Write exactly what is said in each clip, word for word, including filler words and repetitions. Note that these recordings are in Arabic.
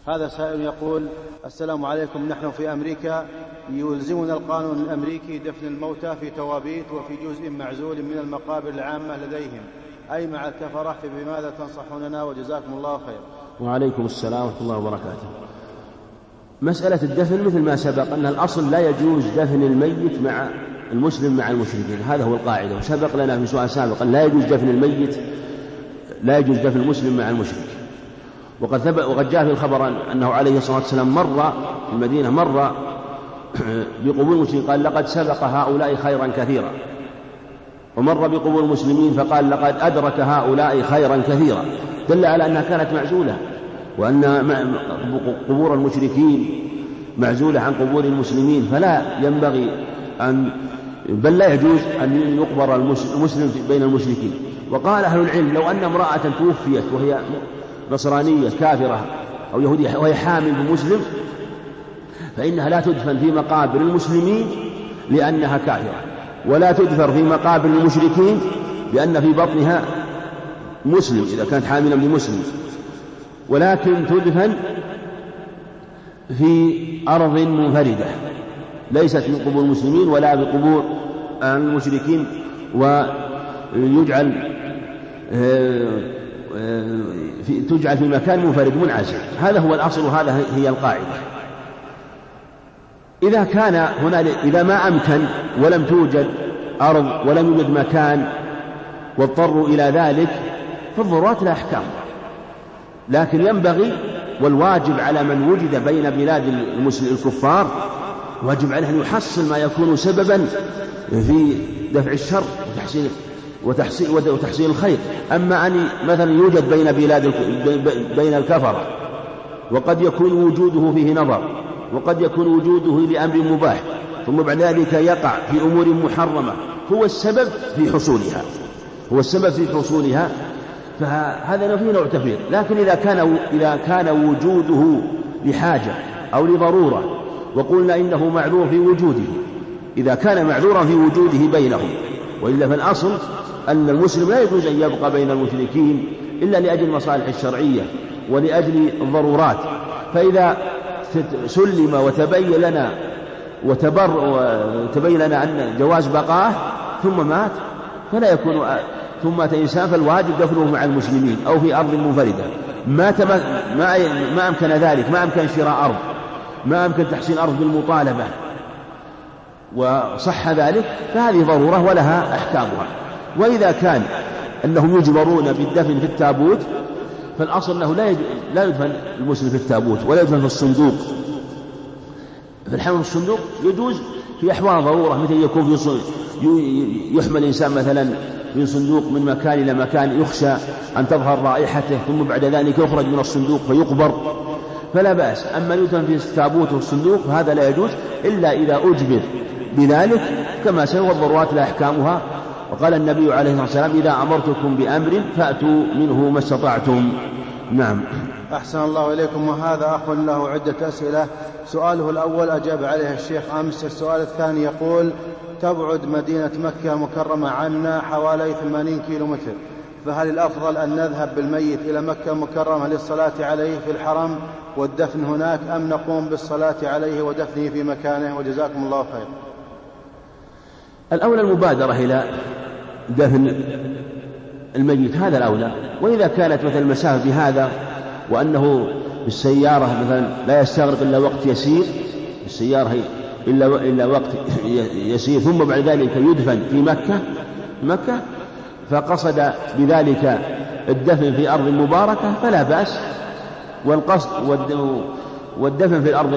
هذا سائل يقول: السلام عليكم، نحن في أمريكا يلزمنا القانون الأمريكي دفن الموتى في توابيت وفي جزء معزول من المقابر العامة لديهم، أي مع الكفرة، فبماذا تنصحوننا وجزاكم الله خير؟ وعليكم السلام ورحمة الله وبركاته. مسألة الدفن مثل ما سبق أن الأصل لا يجوز دفن الميت مع المسلم مع المشركين، هذا هو القاعدة، وسبق لنا في سؤال سابق أن لا يجوز دفن الميت لا يجوز دفن المسلم مع المشرك. وقد ثبت وقد جاء في الخبر أنه عليه الصلاة والسلام مر في المدينة مر بقبور المسلمين قال: لقد سبق هؤلاء خيرا كثيرا. ومر بقبور المسلمين فقال: لقد أدرك هؤلاء خيرا كثيرا، دل على أنها كانت معزولة، وأن قبور المشركين معزولة عن قبور المسلمين، فلا ينبغي أن بل لا يجوز أن يقبر المسلم بين المشركين. وقال أهل العلم: لو أن امرأة توفيت وهي نصرانية كافرة أو يهودية وهي حامل بمسلم فإنها لا تدفن في مقابر المسلمين لأنها كافرة، ولا تدفن في مقابر المشركين لأن في بطنها مسلم إذا كانت حاملا بمسلم، ولكن تدفن في أرض منفردة ليست من قبور المسلمين ولا بقبور المشركين، ويجعل في تجعل في مكان منفرد منعزل. هذا هو الأصل وهذا هي القاعدة. إذا كان هنا إذا ما أمكن ولم توجد أرض ولم يوجد مكان واضطروا إلى ذلك فالضرورات لا أحكام، لكن ينبغي والواجب على من وجد بين بلاد المسلمين الكفار واجب عليه أن يحصل ما يكون سببا في دفع الشر وتحصيل وتحصيل وتحصيل الخير. أما أن مثلا يوجد بين بلاد بين الكفرة وقد يكون وجوده فيه نظر وقد يكون وجوده لأمر مباح ثم بعد ذلك يقع في أمور محرمة هو السبب في حصولها هو السبب في حصولها فهذا فيه نوع تفريط. لكن إذا كان إذا كان وجوده لحاجة أو لضرورة وقلنا إنه معذور في وجوده، إذا كان معذورا في وجوده بينهم، وإلا فالأصل أن المسلم لا يجوز أن يبقى بين المشركين إلا لأجل المصالح الشرعية ولأجل الضرورات. فإذا سلم وتبين لنا وتبر وتبين لنا أن جواز بقاه ثم مات فلا يكون ثم مات إنسان فالواجب دفنه مع المسلمين أو في أرض منفردة. ما ما ما أمكن ذلك، ما أمكن شراء أرض، ما أمكن تحسين أرض بالمطالبة وصح ذلك فهذه ضرورة ولها أحكامها. وإذا كان أنهم يجبرون بالدفن في التابوت فالأصل أنه لا لا يدفن المسلم في التابوت ولا يدفن في الصندوق. في الحمل الصندوق يجوز في أحوال ضرورة، مثل يكون في يحمل الإنسان مثلا من صندوق من مكان إلى مكان يخشى أن تظهر رائحته ثم بعد ذلك يخرج من الصندوق فيقبر فلا بأس. أما يدفن في التابوت والصندوق فهذا لا يجوز إلا إذا أجبر بذلك كما سيوى الضرورات لأحكامها. وقال النبي عليه الصلاة والسلام: إذا أمرتكم بأمر فأتوا منه ما استطعتم. نعم. أحسن الله إليكم. وهذا أخ له عدة أسئلة، سؤاله الأول أجاب عليه الشيخ أمس. السؤال الثاني يقول: تبعد مدينة مكة المكرمة عنا حوالي ثمانين كيلو متر، فهل الأفضل أن نذهب بالميت إلى مكة المكرمة للصلاة عليه في الحرم والدفن هناك، أم نقوم بالصلاة عليه ودفنه في مكانه؟ وجزاكم الله خير. الأولى المبادرة إلى دفن الميت، هذا الأولى. وإذا كانت مثل المسافة بهذا وأنه بالسيارة مثلا لا يستغرق إلا وقت يسير، السيارة إلا, إلا وقت يسير ثم بعد ذلك يدفن في مكة مكة فقصد بذلك الدفن في أرض مباركة فلا بأس. والقصد والدفن في الأرض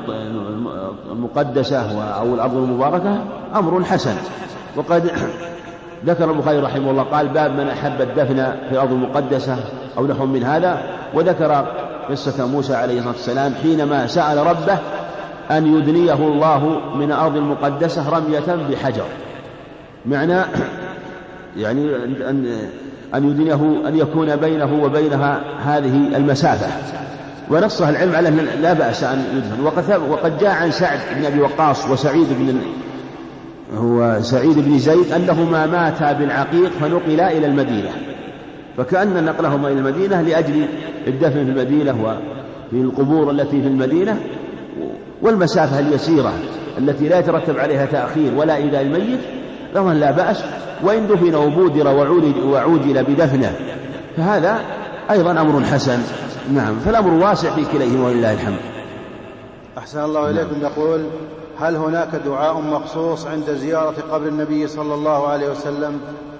المقدسة أو الأرض المباركة أمر حسن. وقد ذكر البخاري رحمه الله قال: باب من أحب الدفن في الأرض المقدسة أو نحو من هذا. وذكر قصة موسى عليه الصلاة والسلام حينما سأل ربه أن يدنيه الله من الأرض المقدسة رمية بحجر، معنى يعني أن أن يدنيه أن يكون بينه وبينها هذه المسافة. ونصها العلم على أن لا بأس أن يدفن. وقد, وقد جاء عن سعد بن أبي وقاص وسعيد بن هو سعيد بن زيد أنهما ماتا بالعقيق فنقلا إلى المدينة، فكأن نقلهما إلى المدينة لأجل الدفن في المدينة في القبور التي في المدينة، والمسافة اليسيرة التي لا يترتب عليها تأخير ولا إيذاء الميت لهم لا بأس، وإن دفن وبودر وعوجل بدفنه فهذا أيضا أمر حسن. نعم، فالأمر واسع في كليهما ولله الحمد. أحسن الله إليكم. يقول: هل هناك دعاء مخصوص عند زيارة قبر النبي صلى الله عليه وسلم؟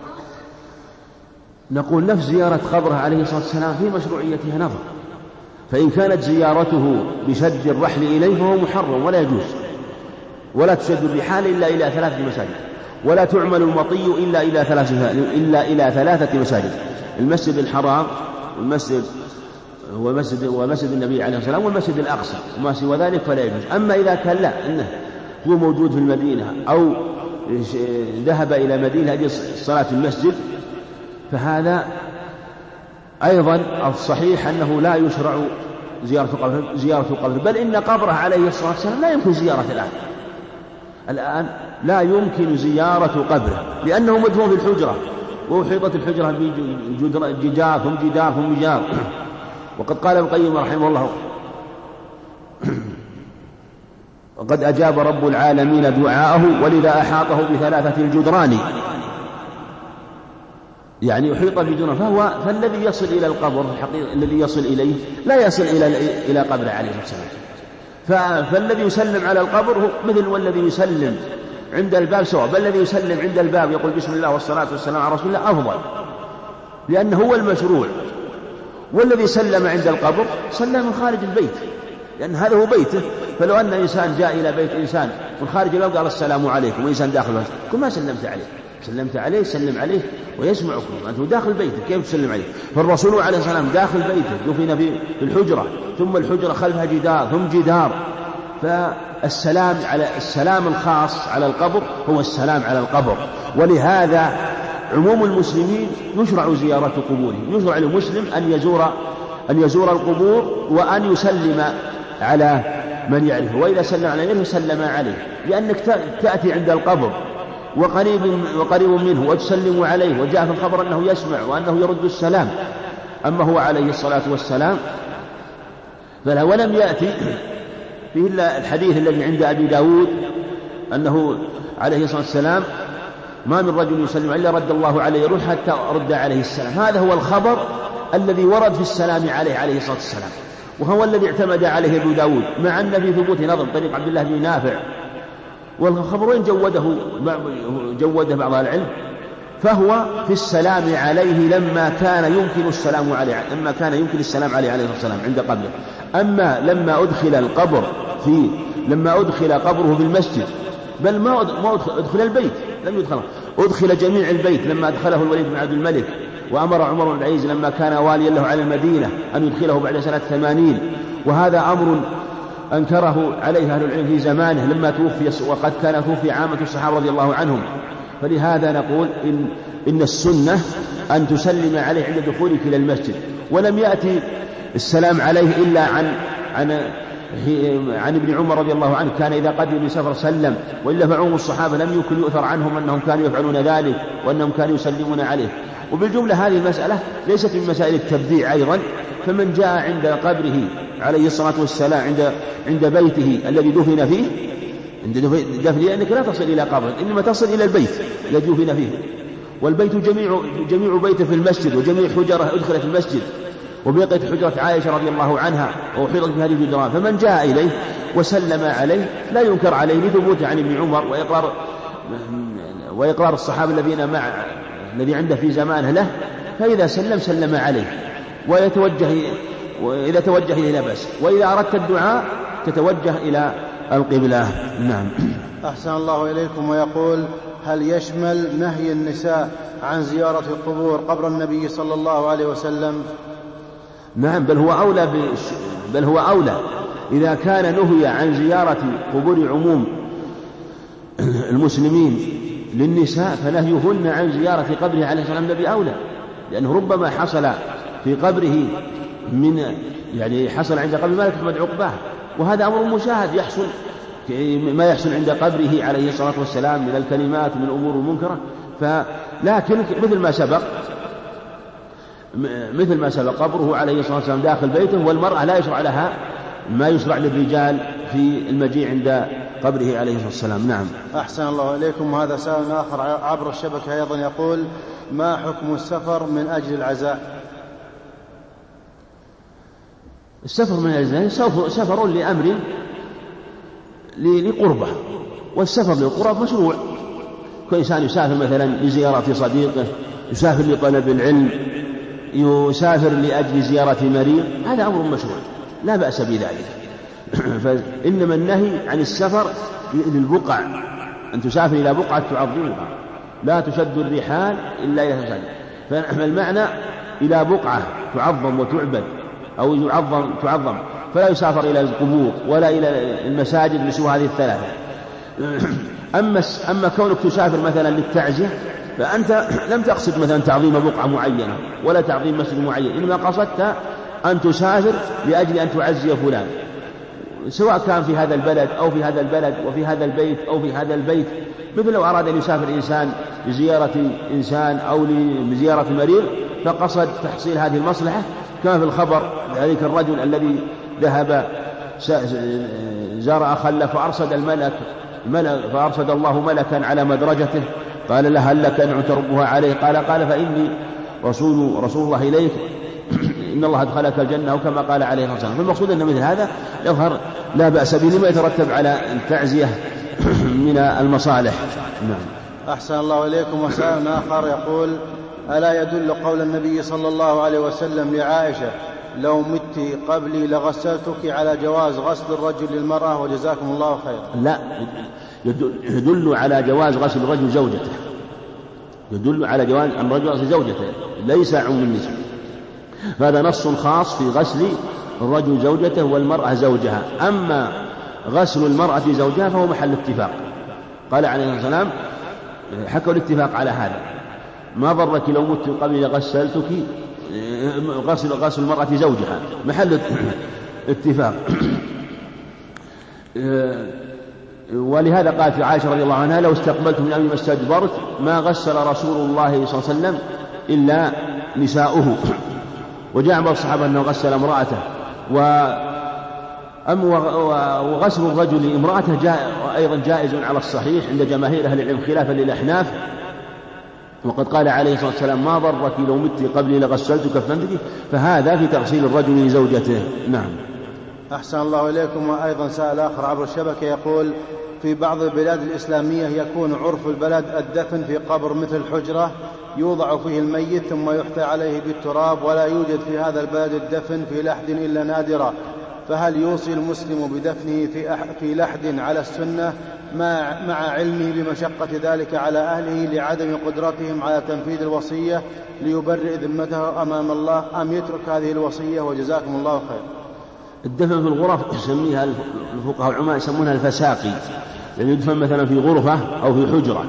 نقول نفس زيارة قبره عليه الصلاة والسلام في مشروعيتها نظر، فإن كانت زيارته بشد الرحل إليه فهو محرم ولا يجوز، ولا تشد الرحال إلا إلى ثلاثة مساجد، ولا تعمل المطي إلا إلى ثلاثة إلا إلى ثلاثة مساجد: المسجد الحرام، والمسجد ومسجد ومسجد النبي عليه الصلاة والسلام، والمسجد الأقصى، وما سوى ذلك فلا يجوز. أما إذا كان لا إنه هو موجود في المدينة أو ذهب إلى مدينة هذه الصلاة في المسجد فهذا أيضا الصحيح أنه لا يشرع زيارة قبره, زيارة قبره بل إن قبره عليه الصلاة والسلام لا يمكن زيارة الآن الآن لا يمكن زيارة قبره، لأنه مدفون في الحجرة، وأحيطت الحجرة بجدار ثم جدار ثم جدار. وقد قال ابن القيم رحمه الله: وقد أجاب رب العالمين دعاءه ولذا أحاطه بثلاثة الجدران، يعني أحيط بجدران، فهو فالذي يصل إلى القبر الذي يصل إليه لا يصل إلى إلى قبر عليه السلام، فالذي يسلم على القبر هو مثل والذي يسلم عند الباب سواء، بل الذي يسلم عند الباب يقول بسم الله والصلاة والسلام على رسول الله أفضل، لأنه هو المشروع. والذي سلم عند القبر سلم من خارج البيت، لأن هذا هو بيته، فلو أن إنسان جاء إلى بيت إنسان من خارج الباب قال السلام عليكم وإنسان داخل البيت كل ما سلمت عليه سلمت عليه سلم عليه ويسمعكم، أنت داخل بيتك كيف تسلم عليه؟ فالرسول عليه السلام داخل بيته دفن في الحجرة، ثم الحجرة خلفها جدار ثم جدار، فالسلام على السلام الخاص على القبر هو السلام على القبر. ولهذا عموم المسلمين يشرع زيارة قبورهم، يشرع للمسلم أن يزور أن يزور القبور وأن يسلم على من يعرفه، وإذا سلم عليه سلم عليه، لأنك تأتي عند القبر وقريب وقريب منه وتسلم عليه، وجاء في الخبر أنه يسمع وأنه يرد السلام. أما هو عليه الصلاة والسلام فلا، ولم يأتي فيه إلا الحديث الذي عند أبي داود أنه عليه الصلاة والسلام ما من رجل يسلم إلا رد الله عليه يروح حتى رد عليه السلام. هذا هو الخبر الذي ورد في السلام عليه عليه الصلاة والسلام، وهو الذي اعتمد عليه أبو داود، مع أن في ثبوت نظر طريق عبد الله بن نافع، والخبرين جوده جوده بعض العلم، فهو في السلام عليه لما كان يمكن السلام عليه لما كان يمكن السلام عليه عليه الصلاة والسلام عند قبره. أما لما أدخل القبر في لما أدخل قبره في المسجد، بل ما أدخل البيت، لم يدخل أدخل جميع البيت لما أدخله الوليد بن عبد الملك، وأمر عمر بن العزيز لما كان واليا له على المدينة أن يدخله بعد سنة ثمانين، وهذا أمر أنكره عليه أهل العلم في زمانه لما توفي، وقد كان توفي عامة الصحابة رضي الله عنهم. فلهذا نقول إن, إن السنة أن تسلم عليه عند دخولك إلى المسجد، ولم يأتي السلام عليه إلا عن عن عن ابن عمر رضي الله عنه، كان إذا قدم بسفر سلم، وإلا فعموم الصحابة لم يكن يؤثر عنهم أنهم كانوا يفعلون ذلك وأنهم كانوا يسلمون عليه. وبالجملة هذه المسألة ليست من مسائل التبديع أيضا، فمن جاء عند قبره عليه الصلاة والسلام عند عند بيته الذي دفن فيه عند دفن، لأنك لا تصل إلى قبره إنما تصل إلى البيت الذي دفن فيه، والبيت جميع جميع بيته في المسجد، وجميع حجرة أدخلت في المسجد، وبقيت حجرة عائشة رضي الله عنها وحيطت بهذه الجدران، فمن جاء إليه وسلم عليه لا ينكر عليه لثبوته عن ابن عمر وإقرار وإقرار الصحابة الذين مع الذي عنده في زمانه له، فإذا سلم سلم عليه ويتوجه، وإذا توجه إليه لا بأس، وإذا أردت الدعاء تتوجه إلى القبلة. نعم. أحسن الله إليكم. ويقول: هل يشمل نهي النساء عن زيارة القبور قبر النبي صلى الله عليه وسلم؟ نعم، بل هو أولى بل هو أولى إذا كان نهي عن زيارة قبور عموم المسلمين للنساء، فنهيهن عن زيارة قبره عليه السلام النبي أولى، لأنه ربما حصل في قبره من يعني حصل عند قبر ما لا تحمد عقباه، وهذا أمر مشاهد يحصل ما يحصل عند قبره عليه الصلاة والسلام من الكلمات ومن الأمور المنكرة. فلكن مثل ما سبق مثل ما سبق قبره عليه الصلاة والسلام داخل بيته، والمرأة لا يشرع لها ما يشرع للرجال في المجيء عند قبره عليه الصلاة والسلام. نعم. أحسن الله إليكم. وهذا سائل آخر عبر الشبكة أيضا يقول: ما حكم السفر من أجل العزاء؟ السفر من أجل العزاء سفر لأمر لقربة، والسفر للقرب مشروع. كل إنسان يسافر مثلا لزيارة صديقه، يسافر لطلب العلم، يسافر لأجل زيارة مريض، هذا أمر مشروع لا بأس بذلك. فإنما النهي عن السفر للبقع، أن تسافر إلى بقعة تعظمها، لا تشد الرحال إلا إلى تسافر. فالمعنى إلى بقعة تعظم وتعبد أو يعظم تعظم، فلا يسافر إلى القبور ولا إلى المساجد بسوى هذه الثلاثة. أما أما كونك تسافر مثلا للتعزية، فأنت لم تقصد مثلا تعظيم بقعة معينة ولا تعظيم مسجد معين، إنما قصدت أن تسافر لأجل أن تعزي فلان، سواء كان في هذا البلد أو في هذا البلد وفي هذا البيت أو في هذا البيت. مثل لو أراد أن يسافر إنسان لزيارة إنسان أو لزيارة مريض، فقصد تحصيل هذه المصلحة، كما في الخبر ذلك الرجل الذي ذهب زار أخا فأرصد الملك ملك فأرصد الله ملكا على مدرجته، قال له: هل لك أن تربها عليه؟ قال قال فإني رسول رسول الله إليك، إن الله أدخلك الجنة، وكما قال عليه الصلاة والسلام. فالمقصود أن مثل هذا يظهر لا بأس به لما يترتب على التعزية من المصالح. نعم. أحسن الله إليكم. وسائل آخر يقول: ألا يدل قول النبي صلى الله عليه وسلم لعائشة: لو مت قبلي لغسلتك، على جواز غسل الرجل للمرأة؟ وجزاكم الله خيرا. لا، يدل على جواز غسل الرجل زوجته، يدل على جواز أن الرجل غسل زوجته، ليس عم النساء. هذا نص خاص في غسل الرجل زوجته والمرأة زوجها. أما غسل المرأة زوجها فهو محل اتفاق. قال عليه الصلاة والسلام، حكوا الاتفاق على هذا: ما ضرك لو مت قبل لغسلتك، غسل غسل المرأة زوجها محل اتفاق. ولهذا قالت عائشة رضي الله عنها: لو استقبلت من أمري ما استدبرت، ما غسل رسول الله صلى الله عليه وسلم إلا نساؤه. وجاء بعض الصحابة أنه غسل امرأته. وغسل الرجل لامرأته جاء أيضا جائز على الصحيح عند جماهير أهل العلم خلافا للأحناف. وقد قال عليه الصلاة والسلام: ما ضرك لو مت قبلي لغسلتك فانتك. فهذا في تغسيل الرجل لزوجته. نعم. أحسن الله إليكم. وأيضا سائل آخر عبر الشبكة يقول: في بعض البلاد الإسلامية يكون عرف البلد الدفن في قبر مثل الحجرة يوضع فيه الميت ثم يحثى عليه بالتراب، ولا يوجد في هذا البلد الدفن في لحد إلا نادرا، فهل يوصي المسلم بدفنه في, في لحد على السنة مع, مع علمه بمشقة ذلك على أهله لعدم قدرتهم على تنفيذ الوصية ليبرئ ذمته أمام الله، أم يترك هذه الوصية؟ وجزاكم الله خير. الدفن في الغرف يسميها الفقهاء العلماء يسمونها الفساقي، يعني يدفن مثلا في غرفة أو في حجرة،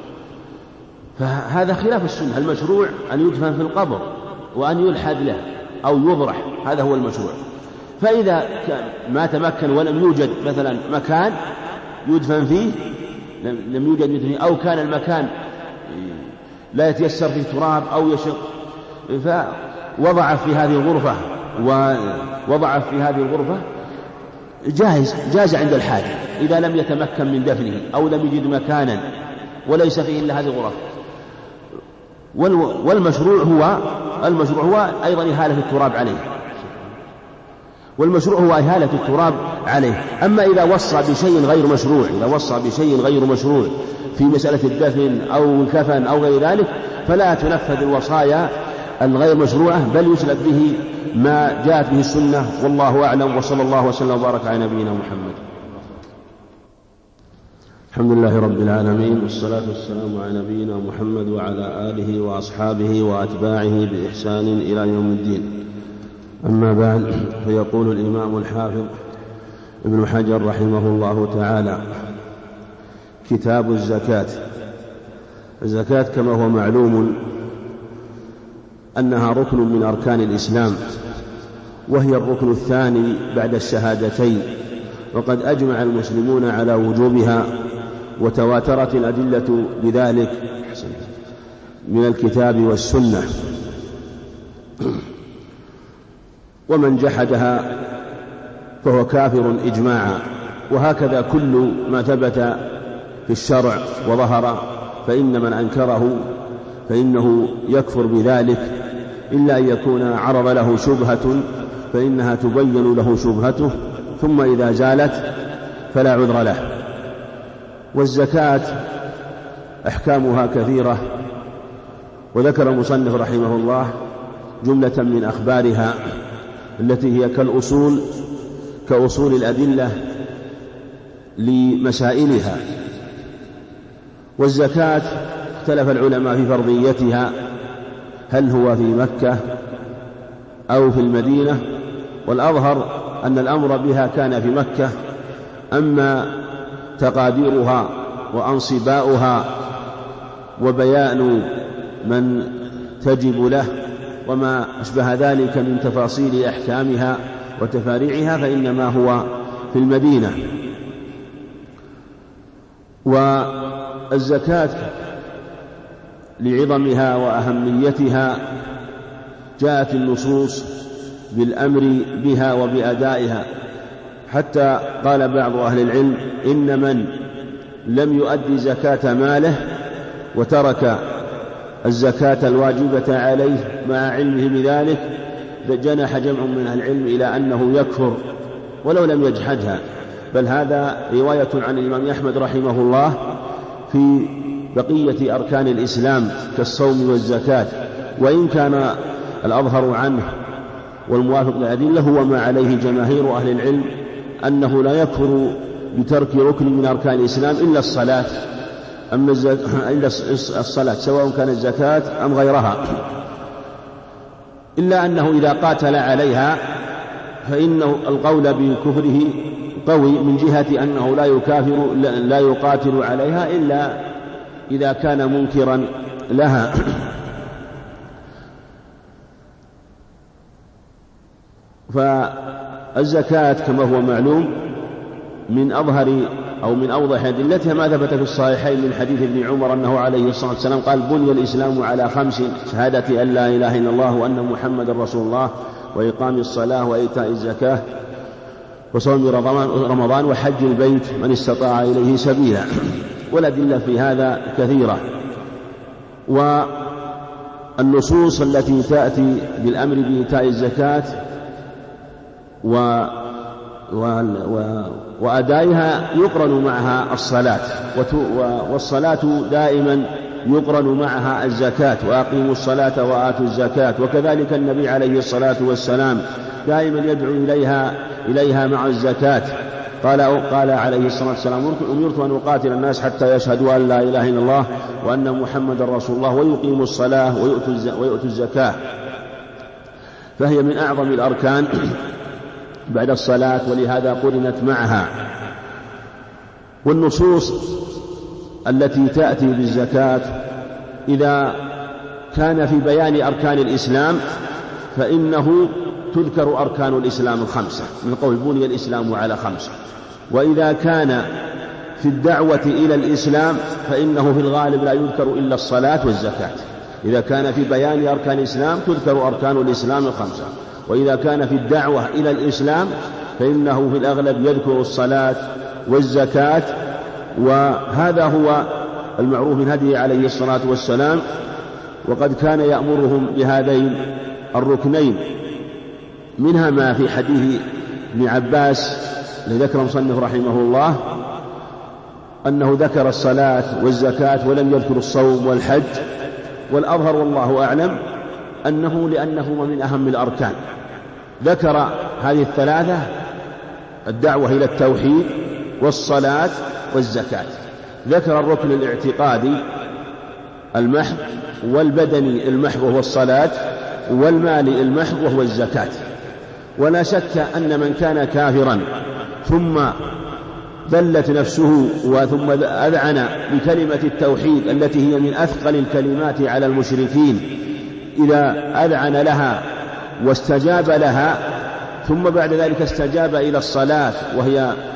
فهذا خلاف السنة. المشروع أن يدفن في القبر وأن يلحد له أو يضرح، هذا هو المشروع. فإذا ما تمكن ولم يوجد مثلا مكان يدفن فيه، لم يوجد مثله، أو كان المكان لا يتيسر فيه تراب أو يشق، فوضع في هذه الغرفة ووضع في هذه الغرفة جائز جاز عند الحاجة إذا لم يتمكن من دفنه أو لم يجد مكانا وليس فيه إلا هذه الغرف. والمشروع هو المشروع هو أيضا إهالة التراب عليه، والمشروع هو إهالة التراب عليه. أما إذا وصى بشيء غير مشروع، إذا وصى بشيء غير مشروع في مسألة الدفن أو الكفن أو غير ذلك، فلا تنفذ الوصايا الغير مشروعة، بل يسلب به ما جاءت به السنة. والله أعلم، وصلى الله وسلم وبارك على نبينا محمد. الحمد لله رب العالمين، والصلاة والسلام على نبينا محمد وعلى آله وأصحابه وأتباعه بإحسان إلى يوم الدين. أما بعد، فيقول الإمام الحافظ ابن حجر رحمه الله تعالى: كتاب الزكاة. الزكاة كما هو معلوم أنها ركن من أركان الإسلام، وهي الركن الثاني بعد الشهادتين، وقد أجمع المسلمون على وجوبها، وتواترت الأدلة بذلك من الكتاب والسنة. ومن جحدها فهو كافر إجماعا. وهكذا كل ما ثبت في الشرع وظهر فإن من أنكره فإنه يكفر بذلك، إلا أن يكون عرض له شبهة فإنها تبين له شبهته، ثم إذا زالت فلا عذر له. والزكاة أحكامها كثيرة، وذكر المصنف رحمه الله جملة من أخبارها التي هي كالأصول كأصول الأدلة لمسائلها. والزكاة اختلف العلماء في فرضيتها، هل هو في مكة أو في المدينة؟ والأظهر أن الأمر بها كان في مكة، أما تقاديرها وأنصباؤها وبيان من تجب له وما أشبه ذلك من تفاصيل أحكامها وتفاريعها فإنما هو في المدينة. والزكاة لعظمها وأهميتها جاءت النصوص بالأمر بها وبأدائها، حتى قال بعض أهل العلم إن من لم يؤدي زكاة ماله وترك الزكاة الواجبة عليه مع علمه بذلك جنح جمع من أهل العلم إلى أنه يكفر ولو لم يجحدها. بل هذا رواية عن الإمام أحمد رحمه الله في بقية أركان الإسلام كالصوم والزكاة، وإن كان الأظهر عنه والموافق للأدلة هو ما عليه جماهير أهل العلم أنه لا يكفر بترك ركن من أركان الإسلام إلا الصلاة، أما إلا الصلاة سواء كانت الزكاة أم غيرها، إلا أنه إذا قاتل عليها فإنه القول بكفره قوي من جهة أنه لا يكافر لا يقاتل عليها إلا إذا كان منكرا لها. فالزكاة كما هو معلوم من أظهر أو من أوضح أدلتها ما ثبت في الصحيحين من حديث ابن عمر أنه عليه الصلاة والسلام قال: بني الإسلام على خمس: شهادة أن لا إله إلا الله وأن محمد رسول الله، وإقام الصلاة، وإيتاء الزكاة، وصوم رمضان، وحج البيت من استطاع إليه سبيلا. والأدلة في هذا كثيرة. والنصوص التي تأتي بالأمر بإيتاء الزكاة و وأدائها يقرن معها الصلاة، والصلاة دائما يقرن معها الزكاة: وأقيموا الصلاة وآتوا الزكاة. وكذلك النبي عليه الصلاة والسلام دائما يدعو إليها إليها مع الزكاة. قال قال عليه الصلاة والسلام: أمرت أن أقاتل الناس حتى يشهدوا أن لا إله إلا الله وأن محمد رسول الله ويقيموا الصلاة ويؤتوا الزكاة. فهي من أعظم الأركان بعد الصلاة، ولهذا قرنت معها. والنصوص التي تأتي بالزكاة إذا كان في بيان أركان الإسلام فإنه تذكر أركان الإسلام الخمسة من قول: بني الإسلام على خمسة. وإذا كان في الدعوة إلى الإسلام فإنه في الغالب لا يذكر إلا الصلاة والزكاة. إذا كان في بيان أركان الإسلام تذكر أركان الإسلام الخمسة، وإذا كان في الدعوة إلى الإسلام فإنه في الأغلب يذكر الصلاة والزكاة. وهذا هو المعروف من هديه عليه الصلاة والسلام، وقد كان يأمرهم بهذين الركنين. منها ما في حديث ابن عباس الذي ذكر المصنف رحمه الله أنه ذكر الصلاة والزكاة ولم يذكر الصوم والحج. والأظهر والله أعلم أنه لأنهما من أهم الأركان. ذكر هذه الثلاثة: الدعوة إلى التوحيد والصلاة والزكاة. ذكر الركن الاعتقادي المحض، والبدني المحض وهو الصلاة، والمالي المحض وهو الزكاة. ولا شك أن من كان كافرا ثم ذلت نفسه وثم أذعن بكلمة التوحيد التي هي من أثقل الكلمات على المشركين، إذا أذعن لها واستجاب لها ثم بعد ذلك استجاب إلى الصلاة وهي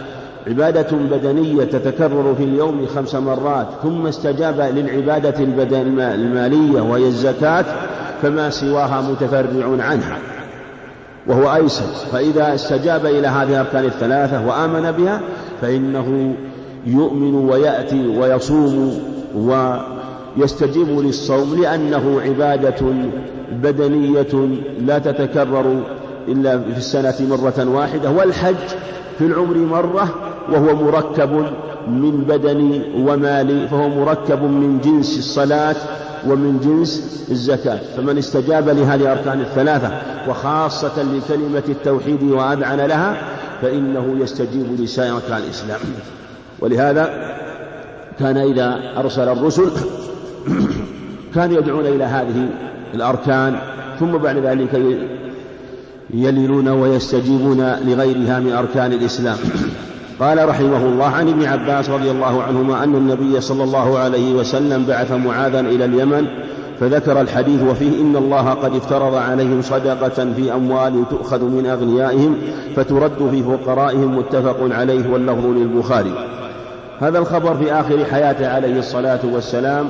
عبادة بدنية تتكرر في اليوم خمس مرات ثم استجاب للعبادة المالية وهي الزكاة فما سواها متفرع عنها وهو أيسر. فإذا استجاب إلى هذه الأركان الثلاثة وآمن بها فإنه يؤمن ويأتي ويصوم ويستجيب للصوم لأنه عبادة بدنية لا تتكرر إلا في السنة مرة واحدة، والحج في العمر مرة وهو مركب من بدني ومالي، فهو مركب من جنس الصلاة ومن جنس الزكاة. فمن استجاب لهذه الأركان الثلاثة وخاصة لكلمة التوحيد وأذعن لها فإنه يستجيب لسائر أركان الإسلام. ولهذا كان إذا أرسل الرسل كانوا يدعون إلى هذه الأركان ثم بعد ذلك يلينون ويستجيبون لغيرها من أركان الإسلام. قال رحمه الله: عن ابن عباس رضي الله عنهما أن النبي صلى الله عليه وسلم بعث معاذا إلى اليمن فذكر الحديث وفيه: إن الله قد افترض عليهم صدقة في أموال تؤخذ من أغنيائهم فترد في فقرائهم، متفق عليه واللفظ للبخاري. هذا الخبر في آخر حياته عليه الصلاة والسلام،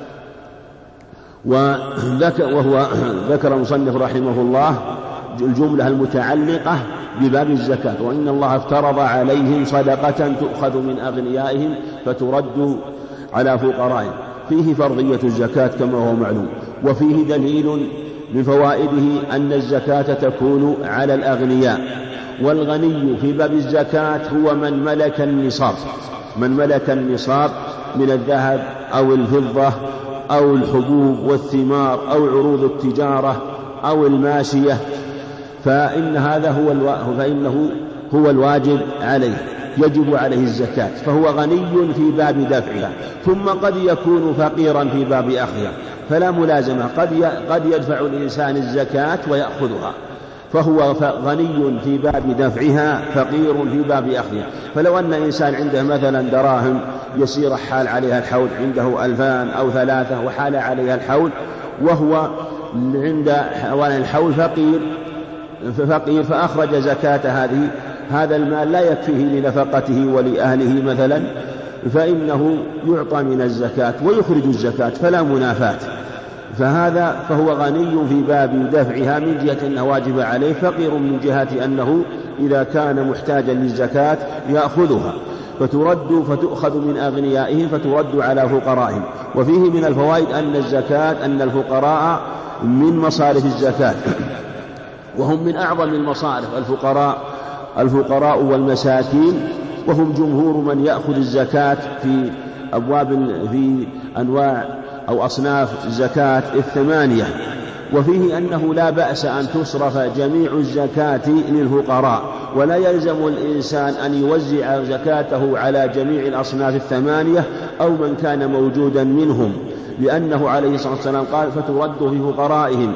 وهو ذكر المصنف رحمه الله الجملة المتعلقة بباب الزكاة: وإن الله افترض عليهم صدقة تؤخذ من أغنيائهم فترد على فقرائهم. فيه فرضية الزكاة كما هو معلوم، وفيه دليل من فوائده أن الزكاة تكون على الأغنياء، والغني في باب الزكاة هو من ملك النصاب، من ملك النصاب من الذهب أو الفضة أو الحبوب والثمار أو عروض التجارة أو الماشية، فإن هذا هو الو... فإنه هو الواجب عليه، يجب عليه الزكاة، فهو غني في باب دفعها. ثم قد يكون فقيرا في باب أخذها، فلا ملازمة، قد ي... قد يدفع الإنسان الزكاة ويأخذها، فهو غني في باب دفعها فقير في باب أخذها. فلو أن إنسان عنده مثلا دراهم يسير حال عليها الحول، عنده ألفان أو ثلاثة وحال عليها الحول، وهو عند حوالي الحول فقير فقير فأخرج زكاة هذه هذا المال لا يكفيه لنفقته ولأهله مثلا، فإنه يعطى من الزكاة ويخرج الزكاة، فلا منافاة. فهذا فهو غني في باب دفعها من جهة أنه واجب عليه، فقير من جهة أنه إذا كان محتاجا للزكاة يأخذها فترد فتؤخذ من أغنيائهم فترد على فقرائهم. وفيه من الفوائد أن الزكاة أن الفقراء من مصارف الزكاة، وهم من أعظم المصارف الفقراء الفقراء والمساكين، وهم جمهور من يأخذ الزكاة في أبواب في أنواع أو أصناف الزكاة الثمانية. وفيه أنه لا بأس أن تصرف جميع الزكاة للفقراء، ولا يلزم الإنسان أن يوزع زكاته على جميع الأصناف الثمانية أو من كان موجودا منهم، لأنه عليه الصلاة والسلام قال: فترد في فقرائهم،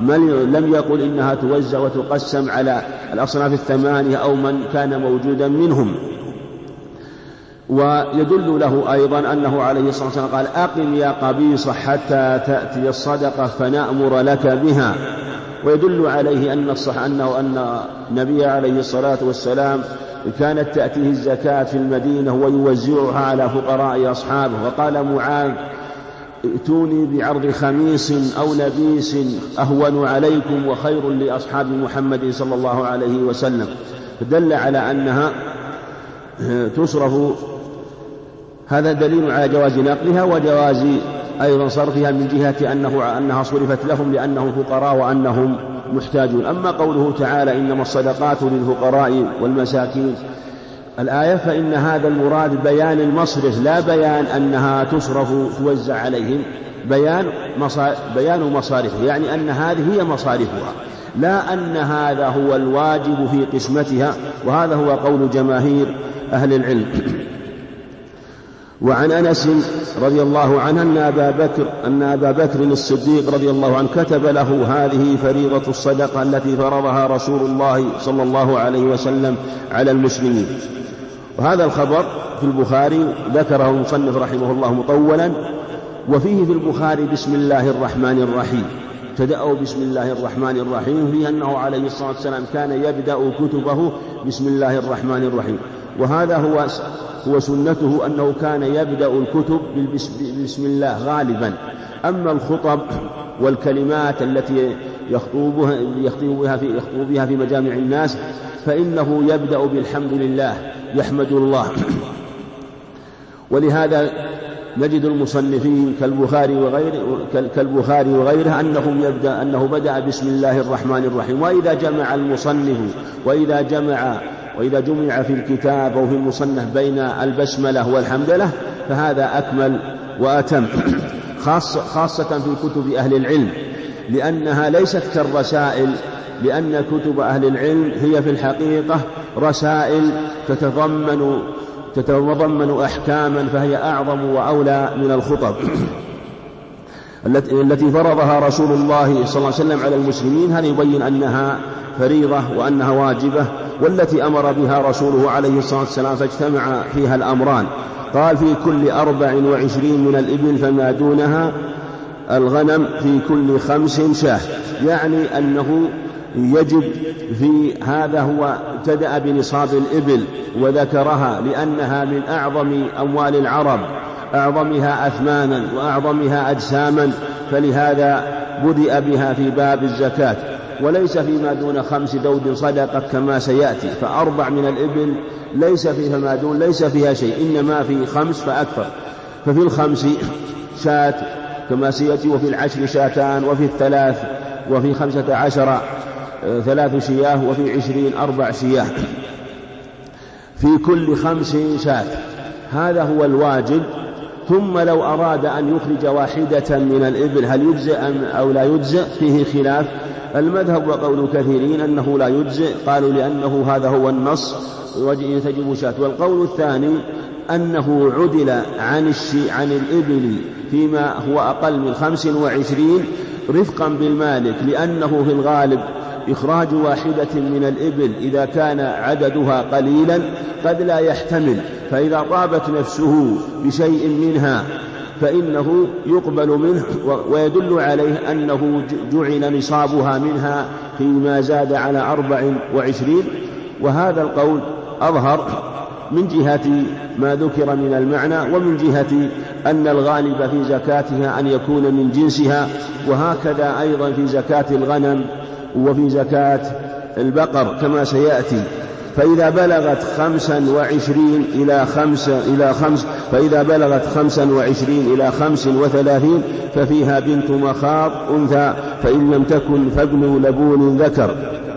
لم يقل إنها توزع وتقسم على الأصناف الثمانية أو من كان موجودا منهم. ويدل له أيضا أنه عليه الصلاة والسلام قال: أقم يا قبيص حتى تأتي الصدقة فنأمر لك بها. ويدل عليه أن الصح أنه أن النبي عليه الصلاة والسلام كانت تأتيه الزكاة في المدينة ويوزعها على فقراء أصحابه. وقال معاذ: ائتوني بعرض خميس أو لبيس أهون عليكم وخير لأصحاب محمد صلى الله عليه وسلم. فدل على أنها تصرف، هذا دليل على جواز نقلها وجواز أيضا صرفها من جهة أنه أنها صرفت لهم لأنهم فقراء وأنهم محتاجون. أما قوله تعالى: إنما الصدقات للفقراء والمساكين، الآية، فإن هذا المراد بيان المصرف، لا بيان أنها تصرف توزع عليهم، بيان مصارف بيان مصارفها، يعني أن هذه هي مصارفها، لا أن هذا هو الواجب في قسمتها، وهذا هو قول جماهير أهل العلم. وعن أنس رضي الله عنه أن أبا بكر أن أبا بكر الصديق رضي الله عنه كتب له: هذه فريضة الصدقة التي فرضها رسول الله صلى الله عليه وسلم على المسلمين. وهذا الخبر في البخاري ذكره المصنف رحمه الله مطولا، وفيه في البخاري بسم الله الرحمن الرحيم، ابتدأوا بسم الله الرحمن الرحيم، فيه أنه عليه الصلاة والسلام كان يبدأ كتبه بسم الله الرحمن الرحيم. وهذا هو هو سنته أنه كان يبدأ الكتب بسم الله غالبا. أما الخطب والكلمات التي يخطب بها, يخطب في, يخطب بها في مجامع الناس فإنه يبدأ بالحمد لله، يحمد الله. ولهذا نجد المصنفين كالبخاري وغيره كالبخاري وغيره أنهم يبدأ أنه بدأ بسم الله الرحمن الرحيم. وإذا جمع المصنف وإذا جمع وإذا جمع في الكتاب أو في المصنف بين البسملة والحمدلة فهذا أكمل وأتم، خاصة, خاصة في كتب أهل العلم، لأنها ليست كالرسائل، لأن كتب أهل العلم هي في الحقيقة رسائل تتضمن تتضمن أحكاما، فهي أعظم وأولى من الخطب التي فرضها رسول الله صلى الله عليه وسلم على المسلمين. هذا يبين أنها فريضة وأنها واجبة، والتي أمر بها رسوله عليه الصلاة والسلام فاجتمع فيها الأمران. قال في كل أربع وعشرين من الإبل فما دونها الغنم في كل خمس شاة، يعني أنه يجب في هذا هو ابتدأ بنصاب الإبل وذكرها لأنها من أعظم أموال العرب، أعظمها أثمانا وأعظمها أجساما، فلهذا بدأ بها في باب الزكاة. وليس فيما دون خمس دود صدقة كما سيأتي، فأربع من الإبل ليس فيها ما دون ليس فيها شيء، إنما في خمس فأكثر. ففي الخمس شاة كما سيأتي، وفي العشر شاتان، وفي الثلاث وفي خمسة عشر ثلاث شياه، وفي عشرين أربع شياه، في كل خمس شاة. هذا هو الواجب. ثم لو أراد أن يخرج واحدة من الإبل هل يجزئ أو لا يجزئ فيه خلاف. المذهب وقول كثيرين أنه لا يجزئ، قالوا لأنه هذا هو النص تجب شاة. والقول الثاني أنه عدل عن, الشي عن الإبل فيما هو أقل من خمس وعشرين رفقا بالمالك، لأنه في الغالب إخراج واحدة من الإبل إذا كان عددها قليلا قد لا يحتمل، فإذا طابت نفسه بشيء منها فإنه يقبل منه، ويدل عليه أنه جعل نصابها منها فيما زاد على أربع وعشرين. وهذا القول أظهر من جهة ما ذكر من المعنى، ومن جهة أن الغالب في زكاتها أن يكون من جنسها، وهكذا أيضا في زكاة الغنم وفي زكاة البقر كما سيأتي. فإذا بلغت خمسا وعشرين إلى خمس إلى خمس فإذا بلغت خمسا وعشرين إلى خمس وثلاثين ففيها بنت مخاض أنثى، فإن لم تكن فابن لبون ذكر.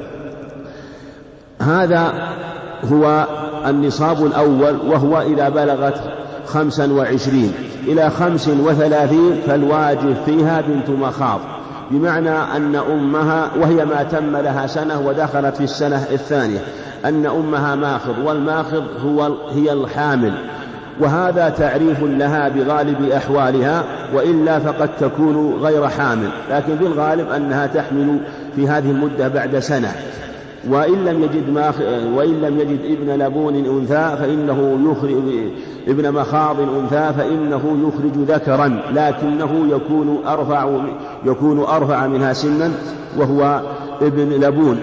هذا هو النصاب الأول، وهو إذا بلغت خمسا وعشرين إلى خمس وثلاثين فالواجب فيها بنت مخاض، بمعنى أن أمها وهي ما تم لها سنة ودخلت في السنة الثانية أن أمها ماخض، والماخض هو هي الحامل، وهذا تعريف لها بغالب أحوالها، وإلا فقد تكون غير حامل، لكن في الغالب أنها تحمل في هذه المدة بعد سنة. وإن لم يجد ماخ... وإن لم يجد ابن لبون أنثى فإنه يخرج ابن مخاض أنثى فإنه يخرج ذكرا، لكنه يكون أرفع يكون أرفع منها سنا وهو ابن لبون.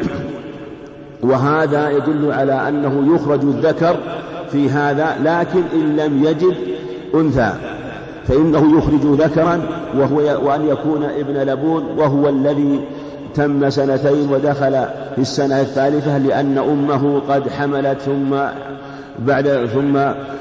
وهذا يدل على أنه يخرج الذكر في هذا، لكن إن لم يجد أنثى فإنه يخرج ذكرا، وهو وأن يكون ابن لبون، وهو الذي تم سنتين ودخل في السنة الثالثة، لأن أمه قد حملت ثم بعد ثم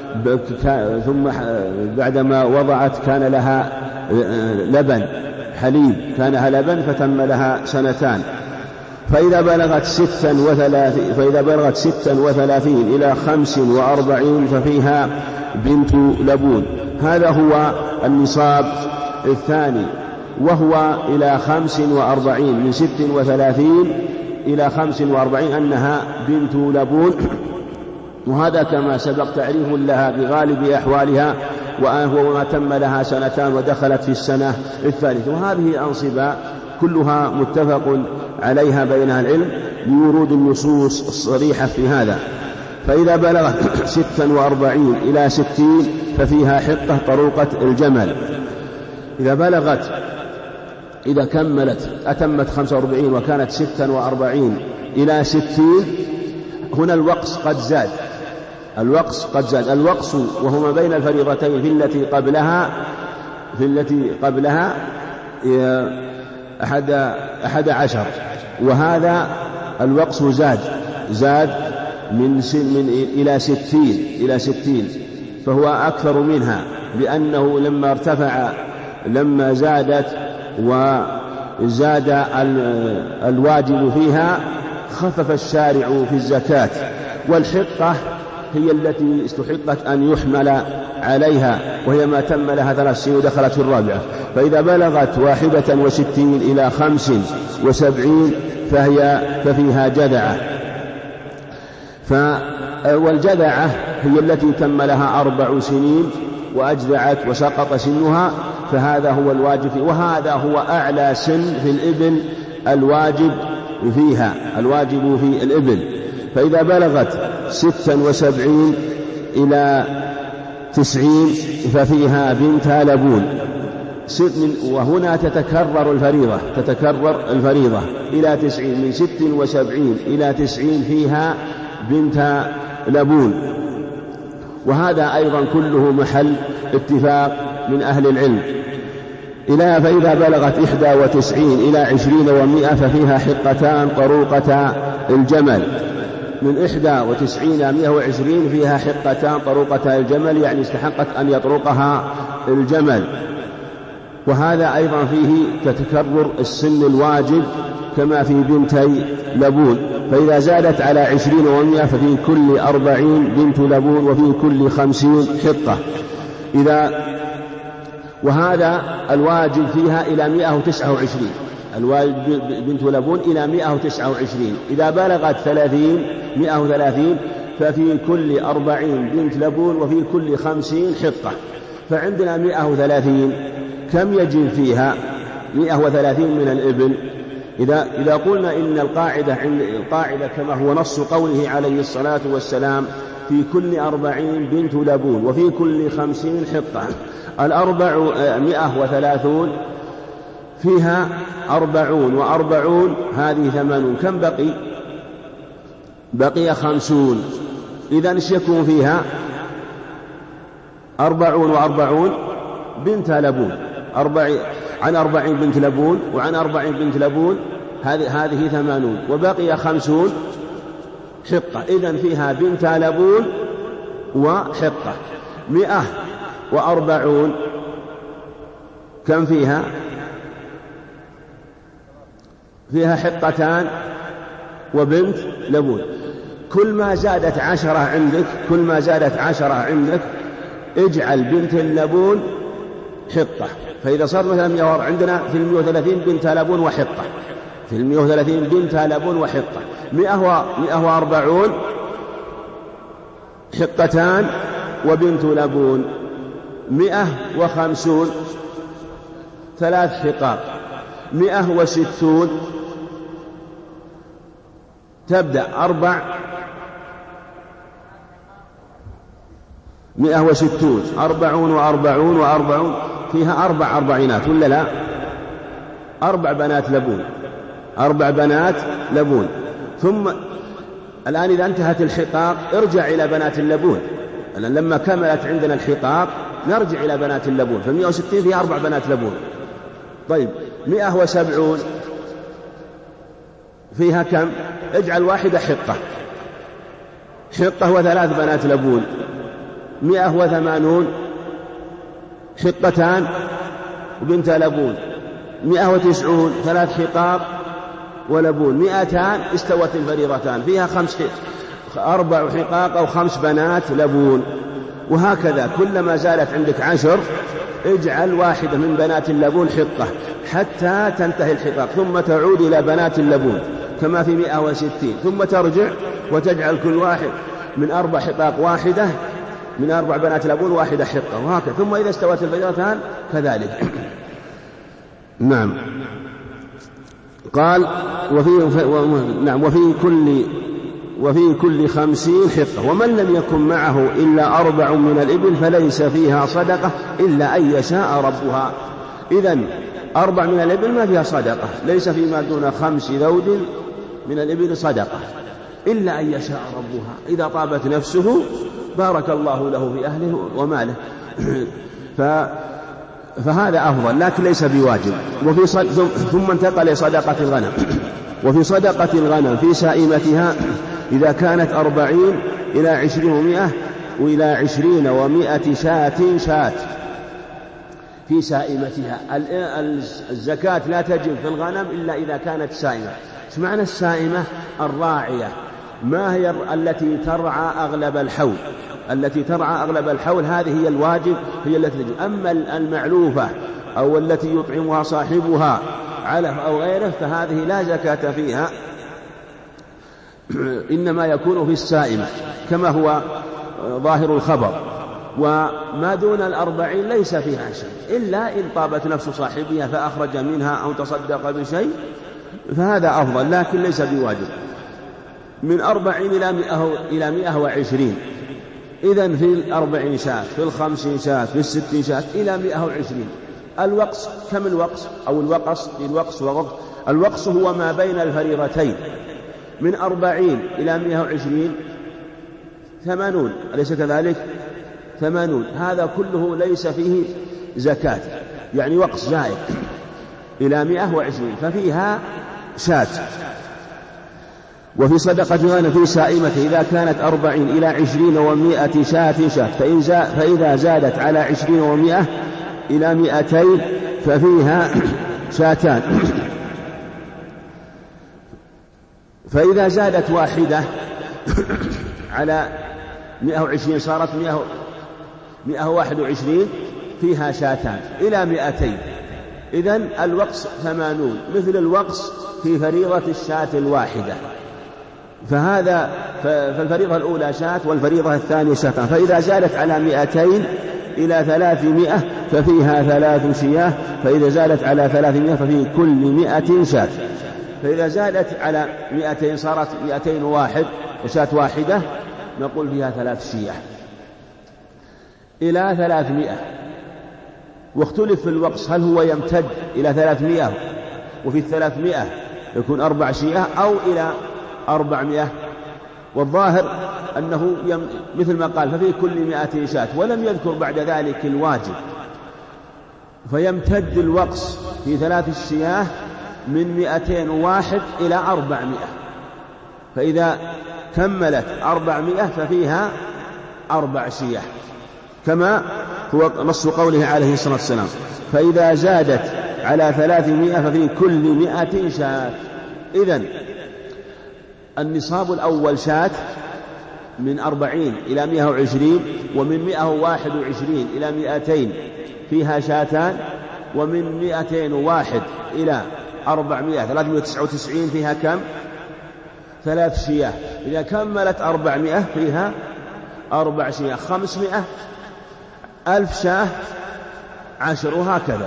ثم بعدما وضعت كان لها لبن حليب كان لها لبن فتم لها سنتان. فإذا بلغت ستا وثلاثين فإذا بلغت ستا وثلاثين إلى خمس وأربعين ففيها بنت لبون. هذا هو النصاب الثاني، وهو إلى خمس وأربعين، من ست وثلاثين إلى خمس وأربعين أنها بنت لبون. وهذا كما سبق تعريف لها بغالب أحوالها، وهو ما تم لها سنتان ودخلت في السنة الثالثة. وهذه الأنصبة كلها متفق عليها بين العلم لورود النصوص الصريحة في هذا. فإذا بلغت ستا وأربعين إلى ستين ففيها حقة طروقة الجمل. إذا بلغت إذا كملت أتمت خمسة وأربعين وكانت ستا وأربعين إلى ستين، هنا الوقص قد زاد، الوقص قد زاد. الوقص وهو ما بين الفريضتين في التي قبلها في التي قبلها أحد أحد عشر، وهذا الوقص زاد زاد من سن من إلى ستين إلى ستين فهو أكثر منها، لأنه لما ارتفع لما زادت وزاد الواجب فيها خفف الشارع في الزكاة. والحقة هي التي استحقت أن يحمل عليها، وهي ما تم لها ثلاث سنين ودخلت في الرابعة. فإذا بلغت واحدة وستين إلى خمس وسبعين فهي ففيها جذعة. والجذعة هي التي تم لها أربع سنين وأجذعت وسقط سنها، فهذا هو الواجب، وهذا هو أعلى سن في الإبل الواجب فيها الواجب في الإبل. فإذا بلغت ستا وسبعين إلى تسعين ففيها بنت لبون. وهنا تتكرر الفريضة تتكرر الفريضة إلى تسعين، من ست وسبعين إلى تسعين فيها بنت لبون. وهذا أيضا كله محل اتفاق من أهل العلم. إلى فإذا بلغت إحدى وتسعين إلى عشرين ومائة ففيها حقتان طروقة الجمل. من إحدى وتسعين إلى مائة وعشرين فيها حقتان طروقة الجمل، يعني استحقت أن يطرقها الجمل. وهذا أيضا فيه تتكرر السن الواجب كما في بنتي لبون. فإذا زادت على عشرين ومائة ففي كل أربعين بنت لبون وفي كل خمسين حقة. إذا وهذا الواجب فيها إلى مائة وتسعة وعشرين، الواجب بنت لبون إلى مائة وتسعة وعشرين. إذا بلغت ثلاثين مائة وثلاثين ففي كل أربعين بنت لبون وفي كل خمسين حقة. فعندنا مائة وثلاثين، كم يجب فيها؟ مائة وثلاثين من الإبل. إذا إذا قلنا إن القاعدة عند القاعدة كما هو نص قوله عليه الصلاة والسلام في كل أربعين بنت لبون وفي كل خمسين حقة، الأربع مائة وثلاثون فيها أربعون وأربعون هذه ثمانون، كم بقي؟ بقي خمسون. إذن ايش يكون فيها؟ أربعون وأربعون بنت لبون، أربعين عن أربعين بنت لبون وعن أربعين بنت لبون هذه هذه ثمانون، وبقي خمسون حقة. إذن فيها بنت لبون وحقة. مئة وأربعون كم فيها؟ فيها حقتان وبنت لبون. كل ما زادت عشرة عندك كل ما زادت عشرة عندك اجعل بنت اللبون حقة. فإذا صار مثلا عندنا في المئة وثلاثين بنت لبون وحقة، في المئة وثلاثين بنت لبون وحقة، مئة وأربعون حقتان وبنت لبون، مئة وخمسون ثلاث حقاق، مئة وستون تبدأ أربع، مئة وستون أربعون وأربعون وأربعون فيها أربع أربعينات ولا لا؟ أربع بنات لبون، أربع بنات لبون. ثم الآن إذا انتهت الحقاق ارجع إلى بنات اللبون. الآن لما كملت عندنا الحقاق نرجع إلى بنات اللبون، فمئة وستين فيها أربع بنات لبون. طيب مئة وسبعون فيها كم؟ اجعل واحدة حقة، حقة وثلاث بنات لبون. مئة وثمانون حقتان وبنت لبون. مئة وتسعون ثلاث حقاق ولبون. مئتان استوت الفريضتان فيها خمس حق. أربع حقاق أو خمس بنات لبون. وهكذا كلما زالت عندك عشر اجعل واحدة من بنات اللبون حقة حتى تنتهي الحقاق، ثم تعود إلى بنات اللبون كما في مئة وستين، ثم ترجع وتجعل كل واحد من أربع حقاق واحدة، من أربع بنات لبون واحدة حقة، وهكذا. ثم إذا استوت الفريضتان كذلك. نعم. قال وفي نعم وفي كل وفي كل خمسين حقة. ومن لم يكن معه إلا أربع من الإبل فليس فيها صدقة إلا أن يشاء ربها. إذن أربع من الإبل ما فيها صدقة، ليس فيما دون خمس ذود من الإبل صدقة إلا أن يشاء ربها. إذا طابت نفسه بارك الله له في أهله وماله. ف فهذا أفضل لكن ليس بواجب. وفي صد... ثم انتقل لصدقة الغنم. وفي صدقة الغنم في سائمتها إذا كانت أربعين إلى عشرين ومائة وإلى عشرين ومائة شاة شاة في سائمتها. الزكاة لا تجب في الغنم إلا إذا كانت سائمة. ايش معنى السائمة؟ الراعية. ما هي التي ترعى أغلب الحول؟ التي ترعى أغلب الحول هذه هي الواجب، هي التي تجب. أما المعلوفة أو التي يطعمها صاحبها علف أو غيره فهذه لا زكاة فيها، إنما يكون في السائمة كما هو ظاهر الخبر. وما دون الأربعين ليس فيها شيء إلا إن طابت نفس صاحبها فأخرج منها أو تصدق بشيء فهذا أفضل لكن ليس بواجب. من أربعين إلى مئة إلى مئة وعشرين، إذن في الأربعين شاة، في الخمسين شاة، في الستين شاة، إلى مئة وعشرين. الوقص كم الوقص أو الوقص؟ الوقص وغض. الوقص هو ما بين الفريضتين. من أربعين إلى مئة وعشرين ثمانون، أليس كذلك؟ ثمانون. هذا كله ليس فيه زكاة، يعني وقص زائد. إلى مئة وعشرين ففيها شاة. وفي صدقة الغنم في سائمته إذا كانت أربعين إلى عشرين ومائة شاة شاة، فإن زا فإذا زادت على عشرين ومائة إلى مائتين ففيها شاتان. فإذا زادت واحدة على مئة وعشرين صارت مئة وواحد وعشرين فيها شاتان إلى مائتين. إذن الوقص ثمانون مثل الوقص في فريضة الشاة الواحدة. فهذا فالفريضة الأولى شاة والفريضة الثانية شاتان. فإذا زادت على مئتين إلى ثلاثمائة ففيها ثلاث شياه. فإذا زادت على ثلاثمائة ففي كل مئة شاة. فإذا زادت على مئتين صارت مئتين واحد وشاة واحدة نقول فيها ثلاث شياه إلى ثلاثمائة. واختلف في الوقص هل هو يمتد إلى ثلاثمائة وفي الثلاثمائة يكون أربع شياه أو إلى أربعمائة. والظاهر أنه يم... مثل ما قال ففي كل مئة شاة، ولم يذكر بعد ذلك الواجب. فيمتد الوقص في ثلاث الشياه من مئتين وواحد إلى أربعمائة. فإذا كملت أربعمائة ففيها أربع شياه كما هو نص قوله عليه الصلاة والسلام. فإذا زادت على ثلاثمائة ففي كل مئة شاة. إذن النصاب الأول شاة من أربعين إلى مئة وعشرين، ومن مئة وواحد وعشرين إلى مئتين فيها شاتان، ومن مئتين وواحد إلى أربعمائة ثلاثمائة وتسعة وتسعين فيها كم؟ ثلاث شياه. إذا كملت أربعمائة فيها أربع شياه. خمسمائة ألف شاه عشر وهكذا.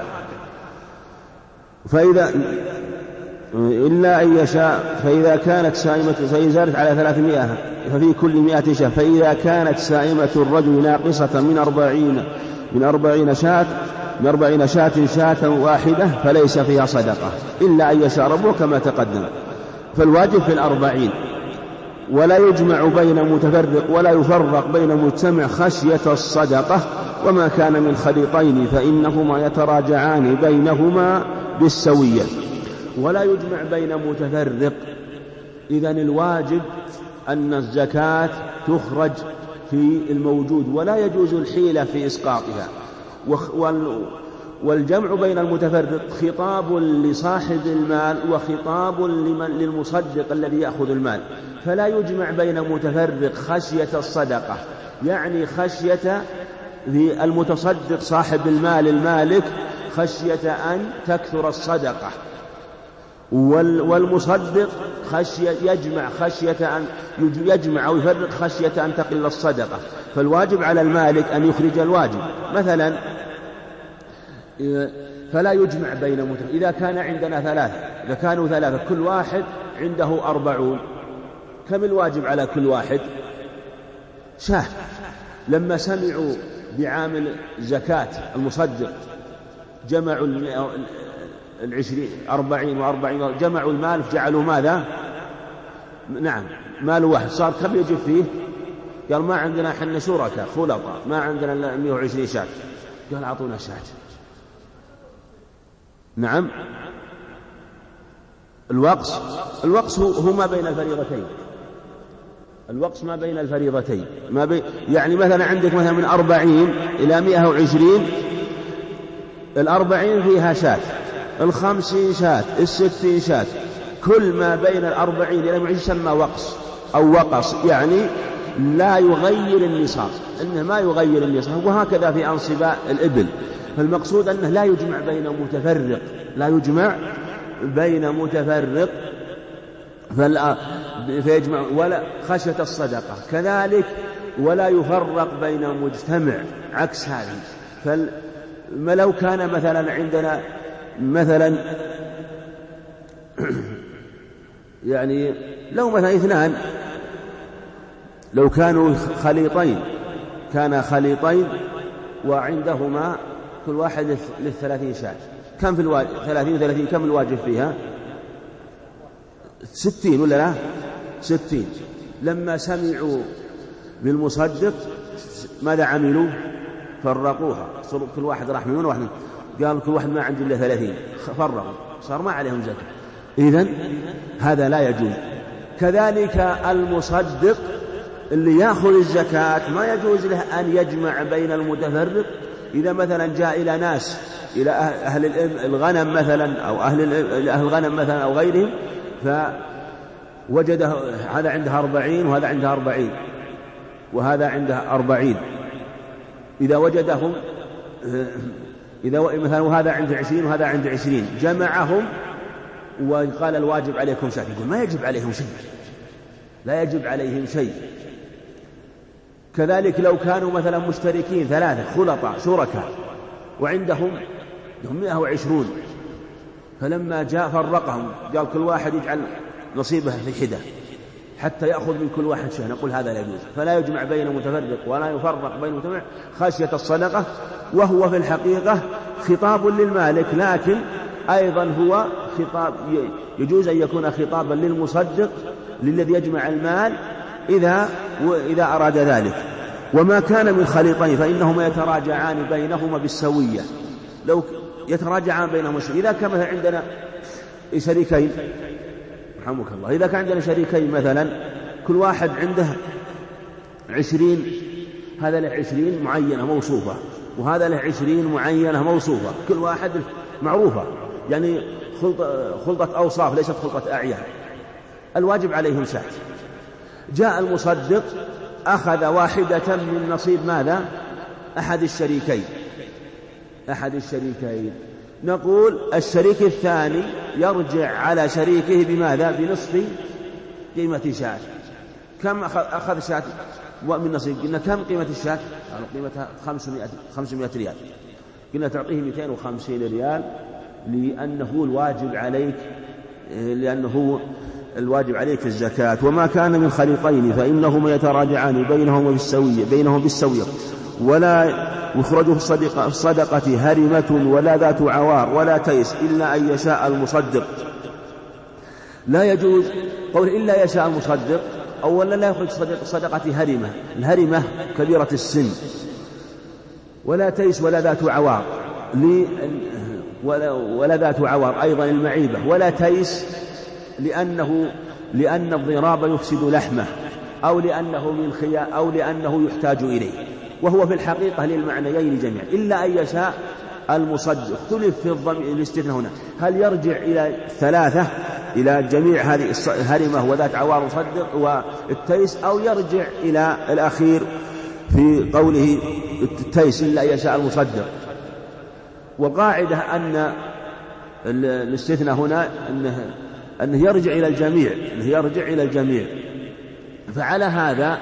فإذا إلا أن يشاء. فإذا كانت سائمة فإن زادت على ثلاثمائة ففي كل مئة شاة. فإذا كانت سائمة الرجل ناقصة من أربعين من أربعين شاة من أربعين شاة شاة واحدة فليس فيها صدقة إلا أن يشاء ربه كما تقدم. فالواجب في الأربعين. ولا يجمع بين متفرق ولا يفرق بين مجتمع خشية الصدقة. وما كان من خليطين فإنهما يتراجعان بينهما بالسوية. ولا يجمع بين متفرق. إذن الواجب أن الزكاة تخرج في الموجود ولا يجوز الحيلة في إسقاطها. والجمع بين المتفرق خطاب لصاحب المال وخطاب للمصدق الذي يأخذ المال. فلا يجمع بين متفرق خشية الصدقة، يعني خشية المتصدق صاحب المال المالك خشية أن تكثر الصدقة، والمصدق خشية يجمع خشية أن يجمع أو يفرق خشية أن تقل الصدقة. فالواجب على المالك أن يخرج الواجب. مثلا فلا يجمع بين متفرق. إذا كان عندنا ثلاثة إذا كانوا ثلاثة كل واحد عنده أربعون، كم الواجب على كل واحد؟ شاه. لما سمعوا بعامل زكاة المصدق جمعوا العشرين أربعين وأربعين جمعوا المال جعلوا ماذا؟ نعم مال واحد. صار كم يجب فيه؟ قال ما عندنا حنا شركاء خلطاء ما عندنا إلا مئة وعشرين شاة، قال أعطونا شاة. نعم. الوقص الوقص هو ما بين الفريضتين، الوقص ما بين الفريضتين ما بين يعني مثلا عندك مثلا من أربعين إلى مئة وعشرين، الأربعين فيها شاة، الخمسين شاة، الستين شاة، كل ما بين الأربعين إلى مئة وعشرين يسمى وقص أو وقص، يعني لا يغير النصاب، إنه ما يغير النصاب. وهكذا في أنصباء الإبل. فالمقصود أنه لا يجمع بين متفرق، لا يجمع بين متفرق فيجمع ولا خشية الصدقة كذلك، ولا يفرق بين مجتمع عكس هذه. فلو كان مثلا عندنا مثلا يعني لو مثلا اثنان لو كانوا خليطين، كان خليطين وعندهما كل واحد للثلاثين شاة، كم في الواجب؟ ثلاثين وثلاثين، كم الواجب فيها؟ ستين ولا لا؟ ستين. لما سمعوا بالمصدق ماذا عملوا؟ فرقوها، صار كل واحد راح من واحد، قال كل واحد ما عندي إلا ثلاثين، فرقوا، صار ما عليهم زكاة. إذن هذا لا يجوز. كذلك المصدق اللي يأخذ الزكاة ما يجوز له أن يجمع بين المتفرق. إذا مثلا جاء إلى ناس، إلى أهل الغنم مثلا أو أهل أهل الغنم مثلا أو غيرهم، فوجد هذا عنده أربعين وهذا عنده أربعين وهذا عنده أربعين، إذا وجدهم إذا مثلا وهذا عنده عشرين وهذا عنده عشرين، جمعهم وقال الواجب عليكم شيء، يقول ما يجب عليهم شيء، لا يجب عليهم شيء. كذلك لو كانوا مثلا مشتركين ثلاثة خلطاء شركاء وعندهم مئة وعشرون، فلما جاء فرقهم قال كل واحد يجعل نصيبه في حدة حتى يأخذ من كل واحد شيء، نقول هذا لا يجوز. فلا يجمع بين متفرق ولا يفرق بين متمع خشية الصدقة. وهو في الحقيقة خطاب للمالك، لكن أيضا هو خطاب يجوز أن يكون خطابا للمصدق للذي يجمع المال إذا إذا أراد ذلك. وما كان من خليطين فإنهما يتراجعان بينهما بالسوية، لو يتراجعان بينهما بالسوية. إذا كان مثلا عندنا شريكين، رحمك الله، إذا كان عندنا شريكين مثلا كل واحد عنده عشرين، هذا له عشرين معينة موصوفة وهذا له عشرين معينة موصوفة، كل واحد معروفة، يعني خلطة, خلطة أوصاف ليست خلطة أعيان، الواجب عليهم شاة. جاء المصدق أخذ واحدة من نصيب ماذا؟ أحد الشريكين أحد الشريكين نقول الشريك الثاني يرجع على شريكه بماذا؟ بنصف قيمة شاة. كم أخذ شاة من نصيب؟ قلنا كم قيمة الشاة؟ قالوا قيمتها خمسمائة ريال، قلنا تعطيه مئتين وخمسين ريال لأنه الواجب عليك لأنه الواجب عليك الزكاة. وما كان من خليطين فإنهما يتراجعان بينهما بالسوية بينهم بالسوية ولا يخرج الصدقة, الصدقة هرمة ولا ذات عوار ولا تيس إلا أن يشاء المصدق. لا يجوز قول إلا يشاء المصدق. أولا لا يخرج صدقة هرمة، الهرمة كبيرة السن، ولا تيس ولا ذات عوار ولا, ولا ذات عوار أيضا المعيبة، ولا تيس لأنه لأن الضراب يفسد لحمه أو لأنه من خيا أو لأنه يحتاج إليه، وهو في الحقيقة للمعنيين جميعا إلا أن يشاء المصدق. اختلف في الاستثناء هنا، هل يرجع إلى ثلاثة إلى جميع هذه الهرمة وذات عوار مصدق والتيس، أو يرجع إلى الأخير في قوله التيس إلا أن يشاء المصدق. وقاعدة أن الاستثناء هنا أنه, أنه يرجع إلى الجميع أنه يرجع إلى الجميع فعلى هذا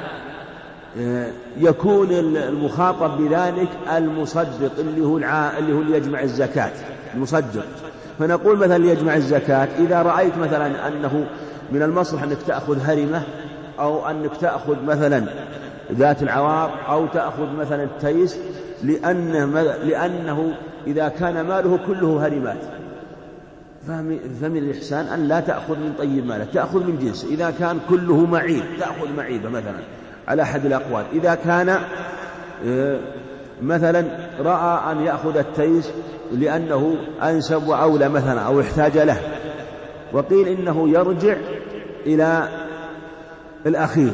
يكون المخاطب بذلك المصدق اللي هو الع... اللي هو اللي يجمع الزكاة المصدق. فنقول مثلا يجمع الزكاة إذا رأيت مثلا أنه من المصلحة أنك تأخذ هرمة أو أنك تأخذ مثلا ذات العوار أو تأخذ مثلا التيس، لأنه, لأنه إذا كان ماله كله هرمات فمن الإحسان أن لا تأخذ من طيب ماله، تأخذ من جنس. إذا كان كله معيب تأخذ معيبة مثلا، على أحد الأقوال. إذا كان مثلا رأى أن يأخذ التيس لأنه أنسب وأولى مثلا أو احتاج له، وقيل إنه يرجع إلى الأخير،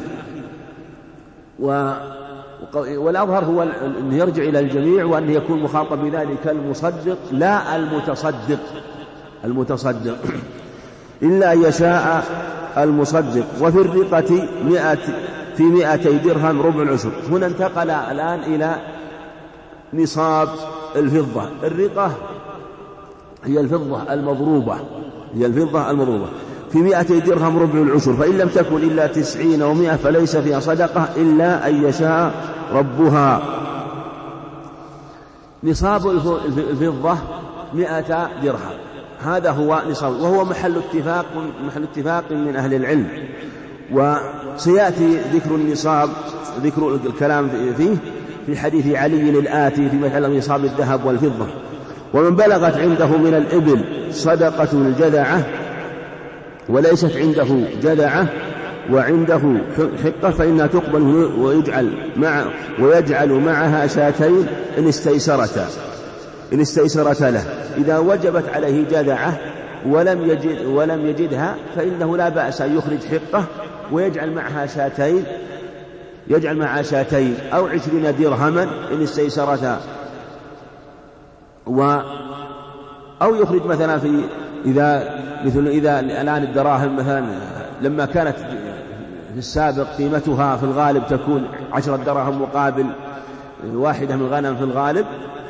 والأظهر هو أنه يرجع إلى الجميع، وأنه يكون مخاطب بذلك المصدق لا المتصدق المتصدق إلا أن يشاء المصدق. وفي الرقة مئة في مئتي درهم ربع العشر. هنا انتقل الآن إلى نصاب الفضة. الرقة هي الفضة المضروبة هي الفضة المضروبة في مئتي درهم ربع العشر، فإن لم تكن إلا تسعين ومئة فليس فيها صدقة إلا أن يشاء ربها. نصاب الفضة مئة درهم، هذا هو نصاب، وهو محل اتفاق محل اتفاق من أهل العلم. وسيأتي ذكر النصاب ذكر الكلام فيه في حديث علي الآتي في محل نصاب الذهب والفضة. ومن بلغت عنده من الإبل صدقة الجذعة وليست عنده جذعة وعنده حقة فإنها تقبل ويجعل مع ويجعل معها شاتين إن استيسرتا إن استيسرتا له. إذا وجبت عليه جذعة ولم يجد ولم يجدها فإنه لا بأس أن يخرج حقة ويجعل معها شاتين يجعل معها شاتين أو عشرين درهما إن استيسرتا، و أو يخرج مثلا في إذا مثل إذا الآن الدراهم مثلا لما كانت في السابق قيمتها في الغالب تكون عشرة دراهم مقابل واحدة من الغنم في الغالب،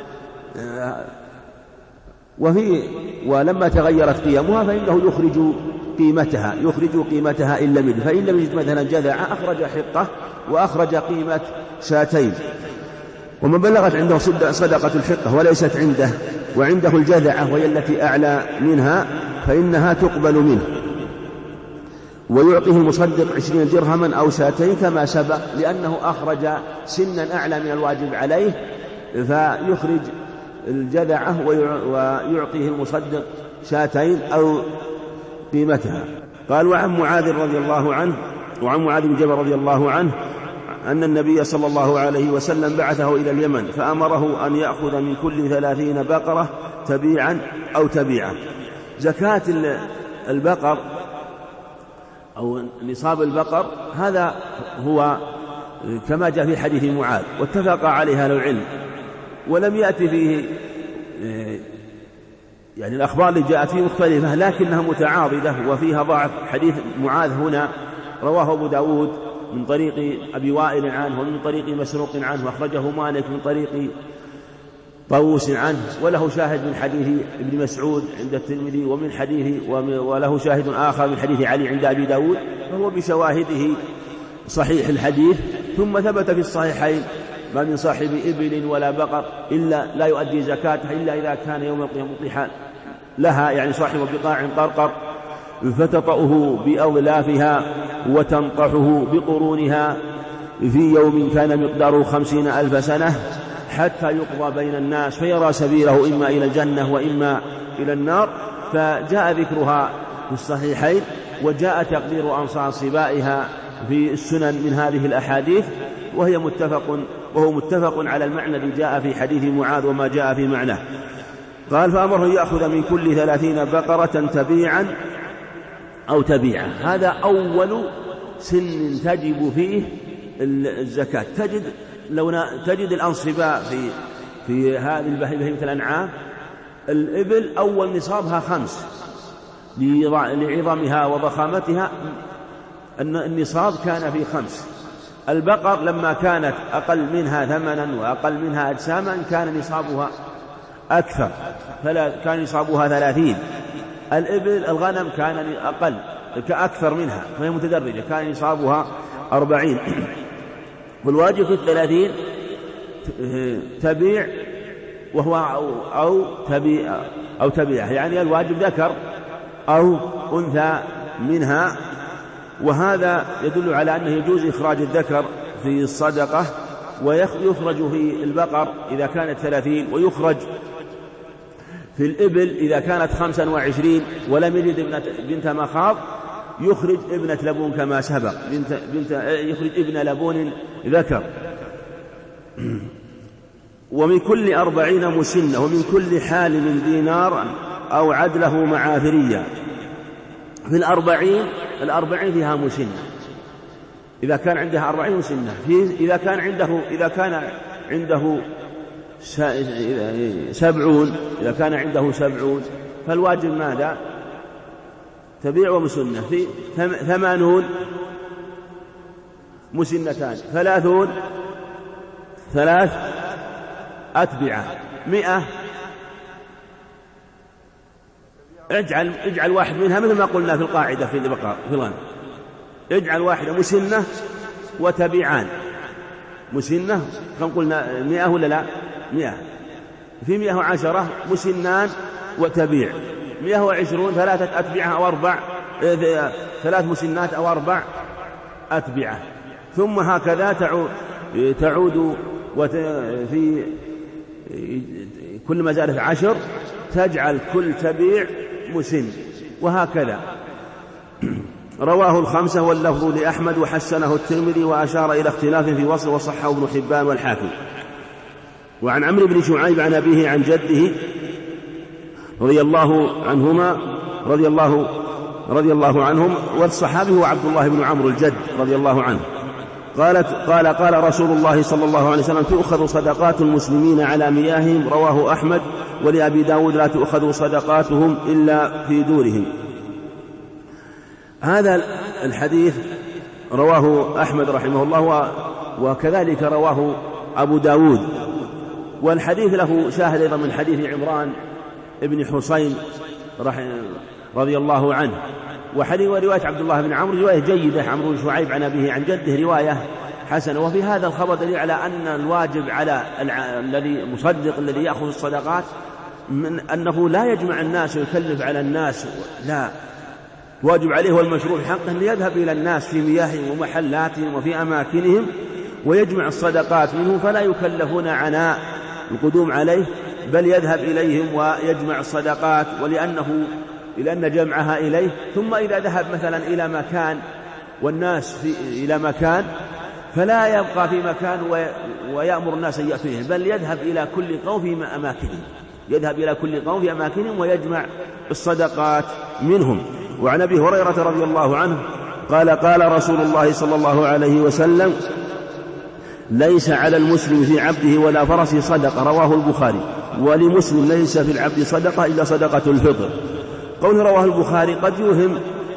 وفي ولما تغيرت قيمها فإنه يخرج قيمتها يخرج قيمتها إن لم يجد، فإن لم يجد مثلا جذعة أخرج حقة وأخرج قيمة شاتين. ومن بلغت عنده صدقة الحقة وليست عنده وعنده الجذعة وهي التي أعلى منها فإنها تقبل منه، ويعطيه المصدق عشرين درهما أو شاتين كما سبق، لأنه أخرج سنا أعلى من الواجب عليه فيخرج الجذعة ويعطيه المصدق شاتين أو قيمتها. قال وعن معاذ رضي الله عنه وعن معاذ بن جبل رضي الله عنه أن النبي صلى الله عليه وسلم بعثه إلى اليمن فأمره أن يأخذ من كل ثلاثين بقرة تبيعا أو تبيعا. زكاة البقر أو نصاب البقر هذا هو كما جاء في حديث معاذ واتفق عليها أهل العلم، ولم يأتي فيه يعني الأخبار اللي جاءت فيه مختلفة لكنها متعاضدة وفيها ضعف. حديث معاذ هنا رواه أبو داود من طريق أبي وائل عنه ومن طريق مسروق عنه، وأخرجه مالك من طريق طاووس عنه، وله شاهد من حديث ابن مسعود عند الترمذي ومن حديث وله شاهد آخر من حديث علي عند أبي داود، فهو بشواهده صحيح الحديث. ثم ثبت في الصحيحين ما من صاحب إبل ولا بقر إلا لا يؤدي زكاته إلا إذا كان يوم القيامة مطيحا لها، يعني صاحب بقاع قرقر فتطأه بأظلافها وتنطحه بقرونها في يوم كان مقداره خمسين ألف سنة حتى يقضى بين الناس فيرى سبيله إما إلى الجنة وإما إلى النار. فجاء ذكرها في الصحيحين وجاء تقدير أنصار صبائها في السنن من هذه الأحاديث، وهي متفق وهو متفق على المعنى الذي جاء في حديث معاذ وما جاء في معناه. قال فأمره يأخذ من كل ثلاثين بقرة تبيعا أو تبيعا. هذا أول سن تجب فيه الزكاة. تجد لو تجد الأنصباء في في هذه البهيمة الأنعام الإبل أول نصابها خمس لعظمها وضخامتها، أن النصاب كان في خمس. البقر لما كانت أقل منها ثمنا وأقل منها أجساما كان نصابها أكثر، كان نصابها ثلاثين. الإبل الغنم كان أقل كأكثر منها فهي متدرجة كان نصابها أربعين. والواجب في الثلاثين تبيع وهو أو تبيع أو تبيع، يعني الواجب ذكر أو أنثى منها. وهذا يدل على أنه يجوز إخراج الذكر في الصدقة، ويخرج في البقر إذا كانت ثلاثين، ويخرج في الإبل إذا كانت خمسا وعشرين ولم يجد بنت مخاض يخرج ابنة لبون كما سبق، بنت بنت يخرج ابن لبون ذكر. ومن كل أربعين مسنة، ومن كل حالم دينار أو عدله معافرية. في الأربعين الأربعين فيها مسنة، إذا كان عندها أربعين مسنة. إذا كان عنده إذا كان عنده سبعون إذا كان عنده سبعون فالواجب ماذا؟ تبيع ومسنة. في ثمانون مسنتان، ثلاثون ثلاث أتبعة، مئة اجعل اجعل واحد منها مثل ما قلنا في القاعدة في البقاء في الغنم، اجعل واحدة مسنة وتبيعان. مسنة كم قلنا؟ مئة ولا لا؟ مئة. في مئة وعشرة مسنان وتبيع. مئة وعشرون ثلاثة أتبعة أو أربع، ثلاث مسنات أو أربع أتبعة. ثم هكذا تعود تعود في كل ما زادت عشر تجعل كل تبيع مسن، وهكذا. رواه الخمسة واللفظ لأحمد وحسنه الترمذي وأشار إلى اختلاف في وصل وصححه ابن حبان والحاكم. وعن عمرو بن شعيب عن أبيه عن جده رضي الله عنهما رضي الله رضي الله عنهم، والصحابي هو عبد الله بن عمرو الجد رضي الله عنه، قالت قال قال رسول الله صلى الله عليه وسلم: تؤخذ صدقات المسلمين على مياههم. رواه أحمد. ولأبي داود: لا تؤخذ صدقاتهم إلا في دورهم. هذا الحديث رواه أحمد رحمه الله، وكذلك رواه أبو داود. والحديث له شاهد أيضا من حديث عمران ابن حسين رضي الله عنه. وحديث ورواية عبد الله بن عمرو رواية جيدة، عمرو بن شعيب عن أبيه عن جده رواية حسنة. وفي هذا الخبر دليل على أن الواجب على الذي مصدق الذي يأخذ الصدقات من أنه لا يجمع الناس ويكلف على الناس، لا، واجب عليه والمشروع حقا أن يذهب إلى الناس في مياههم ومحلاتهم وفي أماكنهم ويجمع الصدقات منه، فلا يكلفون عناء القدوم عليه، بل يذهب إليهم ويجمع الصدقات، ولأنه لأن جمعها إليه. ثم إذا ذهب مثلا إلى مكان والناس في إلى مكان فلا يبقى في مكان ويأمر الناس أن يأتوا إليه، بل يذهب إلى كل قوم في أماكنهم يذهب إلى كل قوم في أماكنهم ويجمع الصدقات منهم. وعن أبي هريرة رضي الله عنه قال: قال رسول الله صلى الله عليه وسلم: ليس على المسلم في عبده ولا فرسه صدقة. رواه البخاري. ولمسلم: ليس في العبد صدقة إلا صدقة الفطر. قول رواه البخاري قد يوهم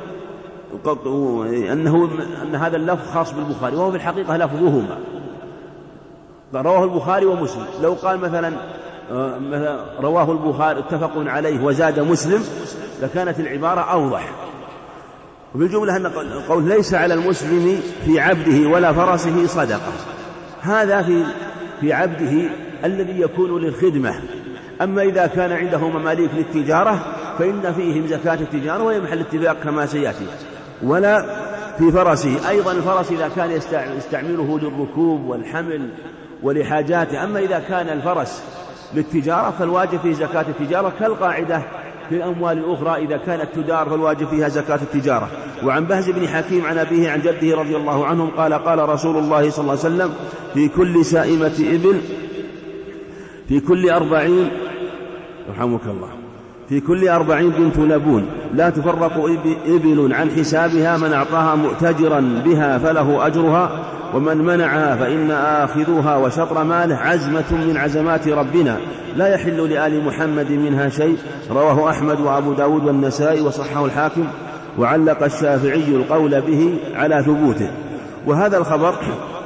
أنه أن هذا اللفظ خاص بالبخاري، وهو في الحقيقة لفظهما، رواه البخاري ومسلم. لو قال مثلا رواه البخاري اتفق عليه وزاد مسلم لكانت العبارة أوضح. وبالجملة أن قول ليس على المسلم في عبده ولا فرسه صدقة، هذا في في عبده الذي يكون للخدمة. أما إذا كان عنده مماليك للتجارة فإن فيهم زكاة التجارة وهي محل اتفاق كما سيأتي. ولا في فرسه، أيضا الفرس إذا كان يستعمله للركوب والحمل ولحاجاته. أما إذا كان الفرس للتجارة فالواجب فيه زكاة التجارة، كالقاعدة في الأموال الأخرى إذا كانت تدار فالواجب فيها زكاة التجارة. وعن بهز بن حكيم عن أبيه عن جده رضي الله عنهم قال: قال رسول الله صلى الله عليه وسلم: في كل سائمة إبل في كل أربعين رحمك الله في كل أربعين بنت لبون، لا تفرق إبل عن حسابها، من أعطاها مؤتجرا بها فله أجرها، ومن منعها فإن آخذوها وشطر ماله عزمة من عزمات ربنا، لا يحل لآل محمد منها شيء. رواه أحمد وأبو داود والنسائي وصححه الحاكم. وعلق الشافعي القول به على ثبوته. وهذا الخبر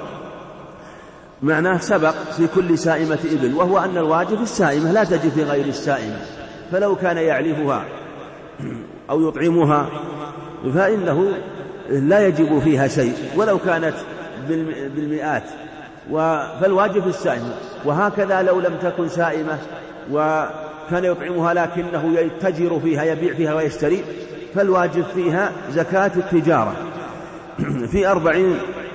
معناه سبق في كل سائمة إبل، وهو أن الواجب السائمة لا تجب في غير السائمة، فلو كان يعلفها أو يطعمها فإنه لا يجب فيها شيء ولو كانت بالمئات، فالواجب السائمة. وهكذا لو لم تكن سائمة وكان يطعمها لكنه يتجر فيها يبيع فيها ويشتري فالواجب فيها زكاة التجارة. في أربعين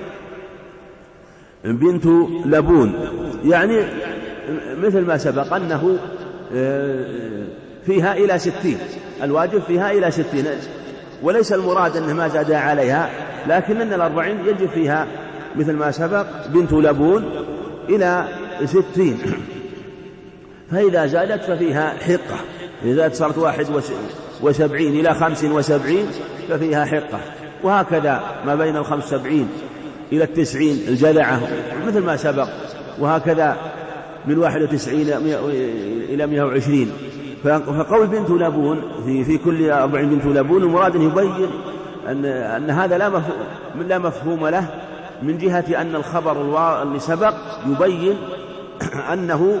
بنت لبون يعني مثل ما سبق أنه فيها إلى ستين، الواجب فيها إلى ستين، وليس المراد أنه ما زاد عليها، لكن أن الأربعين يجب فيها مثل ما سبق بنت لبون إلى ستين، فإذا زادت ففيها حقة، إذا زادت صارت واحد وسبعين إلى خمس وسبعين ففيها حقة، وهكذا ما بين الخمس وسبعين إلى التسعين الجذعة مثل ما سبق، وهكذا من واحد وتسعين إلى مئة وعشرين. فقول بنت لبون في, في كل أربعين بنت لبون المراد أن يبين أن, أن هذا لا مفهوم, لا مفهوم له من جهة أن الخبر اللي سبق يبين أنه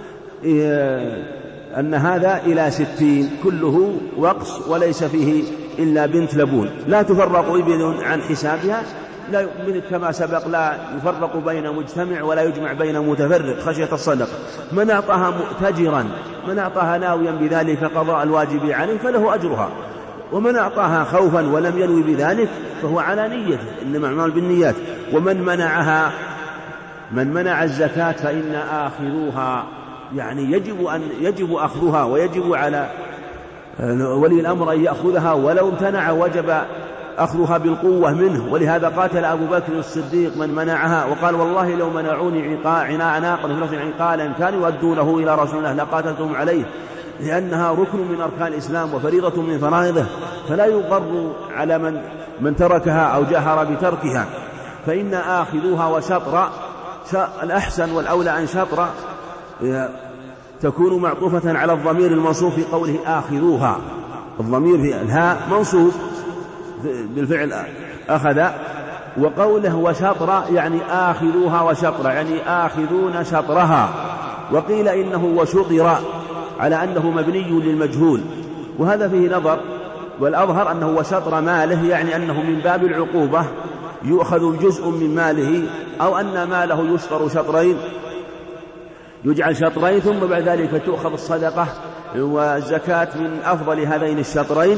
أن هذا إلى ستين كله وقص وليس فيه إلا بنت لبون، لا تفرق إبل عن حسابها، لا كما سبق لا يفرق بين مجتمع ولا يجمع بين متفرق خشية الصدقة. من أعطاها مؤتجرا، من أعطاها ناويا بذلك قضاء الواجب عليه فله أجرها، ومن أعطاها خوفا ولم ينوي بذلك فهو على نيته، إنما الأعمال بالنيات. ومن منعها، من منع الزكاة فإن آخذوها، يعني يجب أن يجب أخذها، ويجب على ولي الأمر أن يأخذها، ولو امتنع وجب أخذها بالقوة منه. ولهذا قاتل أبو بكر الصديق من منعها وقال والله لو منعوني عناء ناقة عقالا كانوا يؤدونه إلى رسول الله لقاتلتهم عليه، لأنها ركن من أركان الإسلام وفريضة من فرائضه، فلا يغر على من من تركها أو جاهر بتركها. فإن آخذوها وشطر الأحسن والأولى أن شطر تكون معطوفة على الضمير المنصوب في قوله آخذوها، الضمير في الهاء منصوب بالفعل أخذ، وقوله وشطر يعني آخذوها وشطر يعني آخذون شطرها. وقيل إنه وشطر على أنه مبني للمجهول، وهذا فيه نظر، والأظهر أنه وشطر ماله يعني أنه من باب العقوبة يؤخذ جزء من ماله، أو أن ماله يشطر شطرين، يجعل شطرين ثم بعد ذلك تؤخذ الصدقة والزكاة من أفضل هذين الشطرين.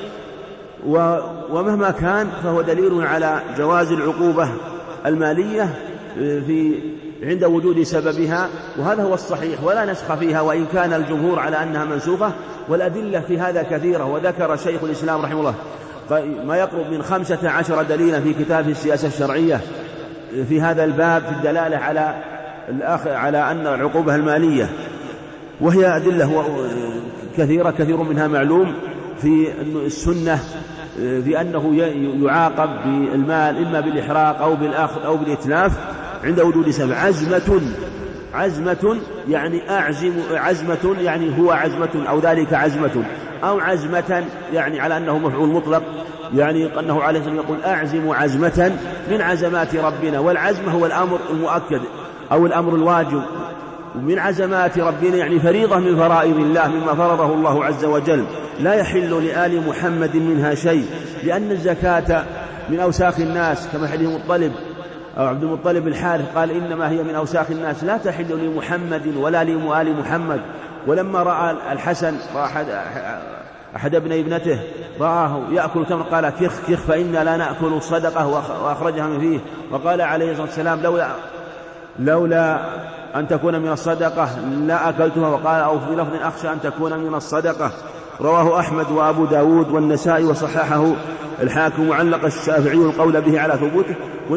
ومهما كان فهو دليل على جواز العقوبة المالية في عند وجود سببها، وهذا هو الصحيح ولا نسخ فيها، وإن كان الجمهور على أنها منسوخة. والأدلة في هذا كثيرة، وذكر شيخ الإسلام رحمه الله ما يقرب من خمسة عشر دليلا في كتاب السياسة الشرعية في هذا الباب في الدلالة على على أن العقوبة المالية، وهي أدلة كثيرة كثير منها معلوم في السنة في أنه يعاقب بالمال إما بالإحراق أو بالأخذ أو بالإتلاف عند وجود سبب. عزمة عزمة يعني أعزم، عزمة يعني هو عزمة أو ذلك عزمة، أو عزمة يعني على أنه مفعول مطلق، يعني أنه عليه الصلاة والسلام يقول أعزم عزمة من عزمات ربنا، والعزم هو الأمر المؤكد أو الأمر الواجب، ومن عزمات ربنا يعني فريضة من فرائض الله مما فرضه الله عز وجل، لا يحل لآل محمد منها شيء، لأن الزكاة من أوساخ الناس كما حديث المطلب أو عبد المطلب الحارث قال إنما هي من أوساخ الناس لا تحل لمحمد ولا لآل محمد. ولما رأى الحسن أحد, أحد ابن ابنته رآه يأكل تمر قال كخ كخ فإنا لا نأكل الصدقة وأخرجها من فيه، وقال عليه الصلاة والسلام لولا, لولا أن تكون من الصدقة لا أكلتها، وقال أو في لفظ أخشى أن تكون من الصدقة. رواه أحمد وأبو داود والنسائي وصححه الحاكم، وعلق الشافعي القول به على ثبوته،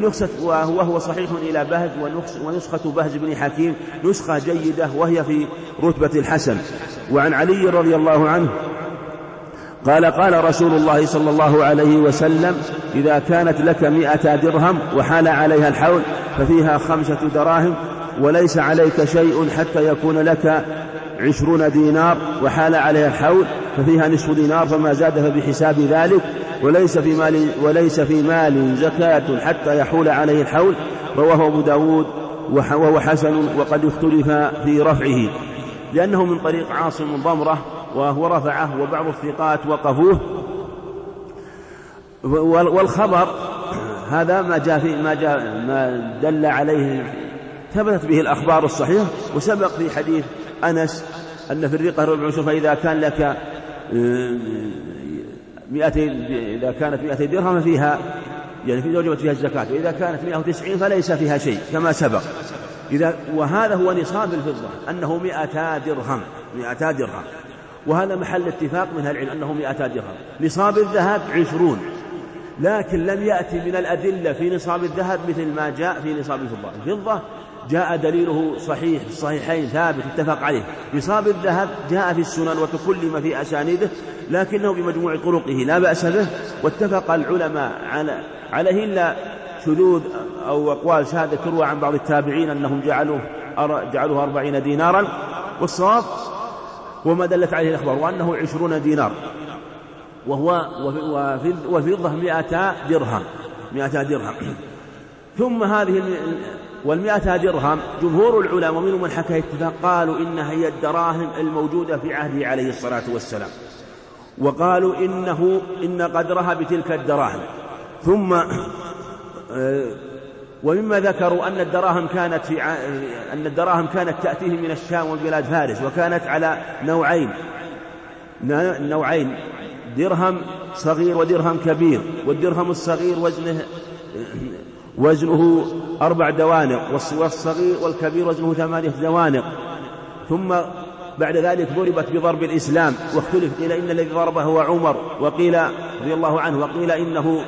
وهو صحيح إلى بهز، ونسخة بهز بن حكيم نسخة جيدة وهي في رتبة الحسن. وعن علي رضي الله عنه قال قال رسول الله صلى الله عليه وسلم إذا كانت لك مئة درهم وحال عليها الحول ففيها خمسة دراهم وليس عليك شيء حتى يكون لك عشرون دينار وحال عليها الحول ففيها نصف دينار فما زاد فبحساب ذلك، وليس في مال, وليس في مال زكاة حتى يحول عليه الحول. رواه أبو داود وهو حسن، وقد اختلف في رفعه لأنه من طريق عاصم ضمرة وهو رفعه، وبعض الثقات وقفوه. والخبر هذا ما جاء في ما جاء ما دل عليه ثبتت به الأخبار الصحيحة. وسبق في حديث أنس أن في الرقة ربع عشر، فإذا كان لك مئتين إذا كانت مئتي درهم فيها يعني في وجبت فيها الزكاة، وإذا كانت مئة وتسعين فليس فيها شيء كما سبق. إذا وهذا هو نصاب الفضة أنه مئتا درهم مئتا درهم. وهذا محل اتفاق من أهل العلم أنه مئة درهم. نصاب الذهب عشرون، لكن لم يأتي من الأدلة في نصاب الذهب مثل ما جاء في نصاب الفضة. الفضة جاء دليله صحيح في الصحيحين ثابت اتفق عليه. نصاب الذهب جاء في السنن وتكلم في أسانيده، لكنه بمجموع طرقه لا بأس به، واتفق العلماء على عليه إلا شذوذ أو أقوال شاذة تروى عن بعض التابعين أنهم جعلوه جعلوه أربعين دينارا، والصواب وما دلت عليه الأخبار وأنه عشرون دينار، وهو والفضة مئة درهم مئة درهم. ثم هذه والمئة درهم جمهور العلماء ومنهم من حكى اتفاق قالوا إنها هي الدراهم الموجودة في عهده عليه الصلاة والسلام، وقالوا إنه إن قدرها بتلك الدراهم. ثم ومما ذكروا أن الدراهم كانت في ع... أن الدراهم كانت تأتيه من الشام وبلاد فارس، وكانت على نوعين نوعين درهم صغير ودرهم كبير، والدرهم الصغير وزنه وزنه أربع دوانق، والصغير والكبير وزنه ثمانية دوانق. ثم بعد ذلك ضربت بضرب الإسلام، واختلف قيل إن الذي ضربه هو عمر، وقيل رضي الله عنه، وقيل إنه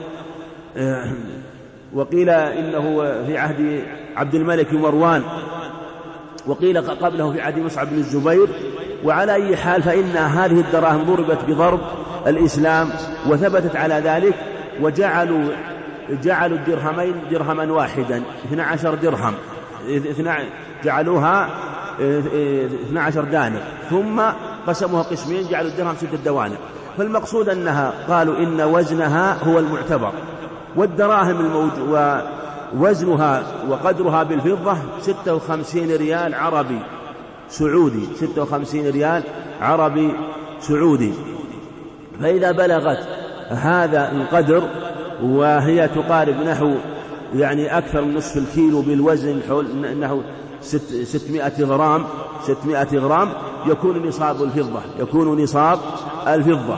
وقيل إنه في عهد عبد الملك مروان، وقيل قبله في عهد مصعب بن الزبير. وعلى أي حال فإن هذه الدراهم ضربت بضرب الإسلام وثبتت على ذلك، وجعلوا جعلوا الدرهمين درهما واحدا اثنى عشر درهم جعلوها اثنى عشر دانق، ثم قسموها قسمين جعلوا الدرهم ستة دوانق. فالمقصود أنها قالوا إن وزنها هو المعتبر، والدراهم الموجود ووزنها وقدرها بالفضة ستة وخمسين ريال عربي سعودي ستة وخمسين ريال عربي سعودي. فإذا بلغت هذا القدر وهي تقارب نحو يعني أكثر من نصف الكيلو بالوزن حول أنه ستمائة غرام ستمائة غرام يكون نصاب الفضة يكون نصاب الفضة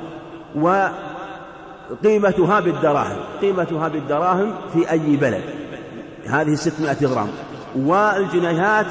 وقيمتها بالدراهم قيمتها بالدراهم في أي بلد هذه ستمائة غرام. والجنيهات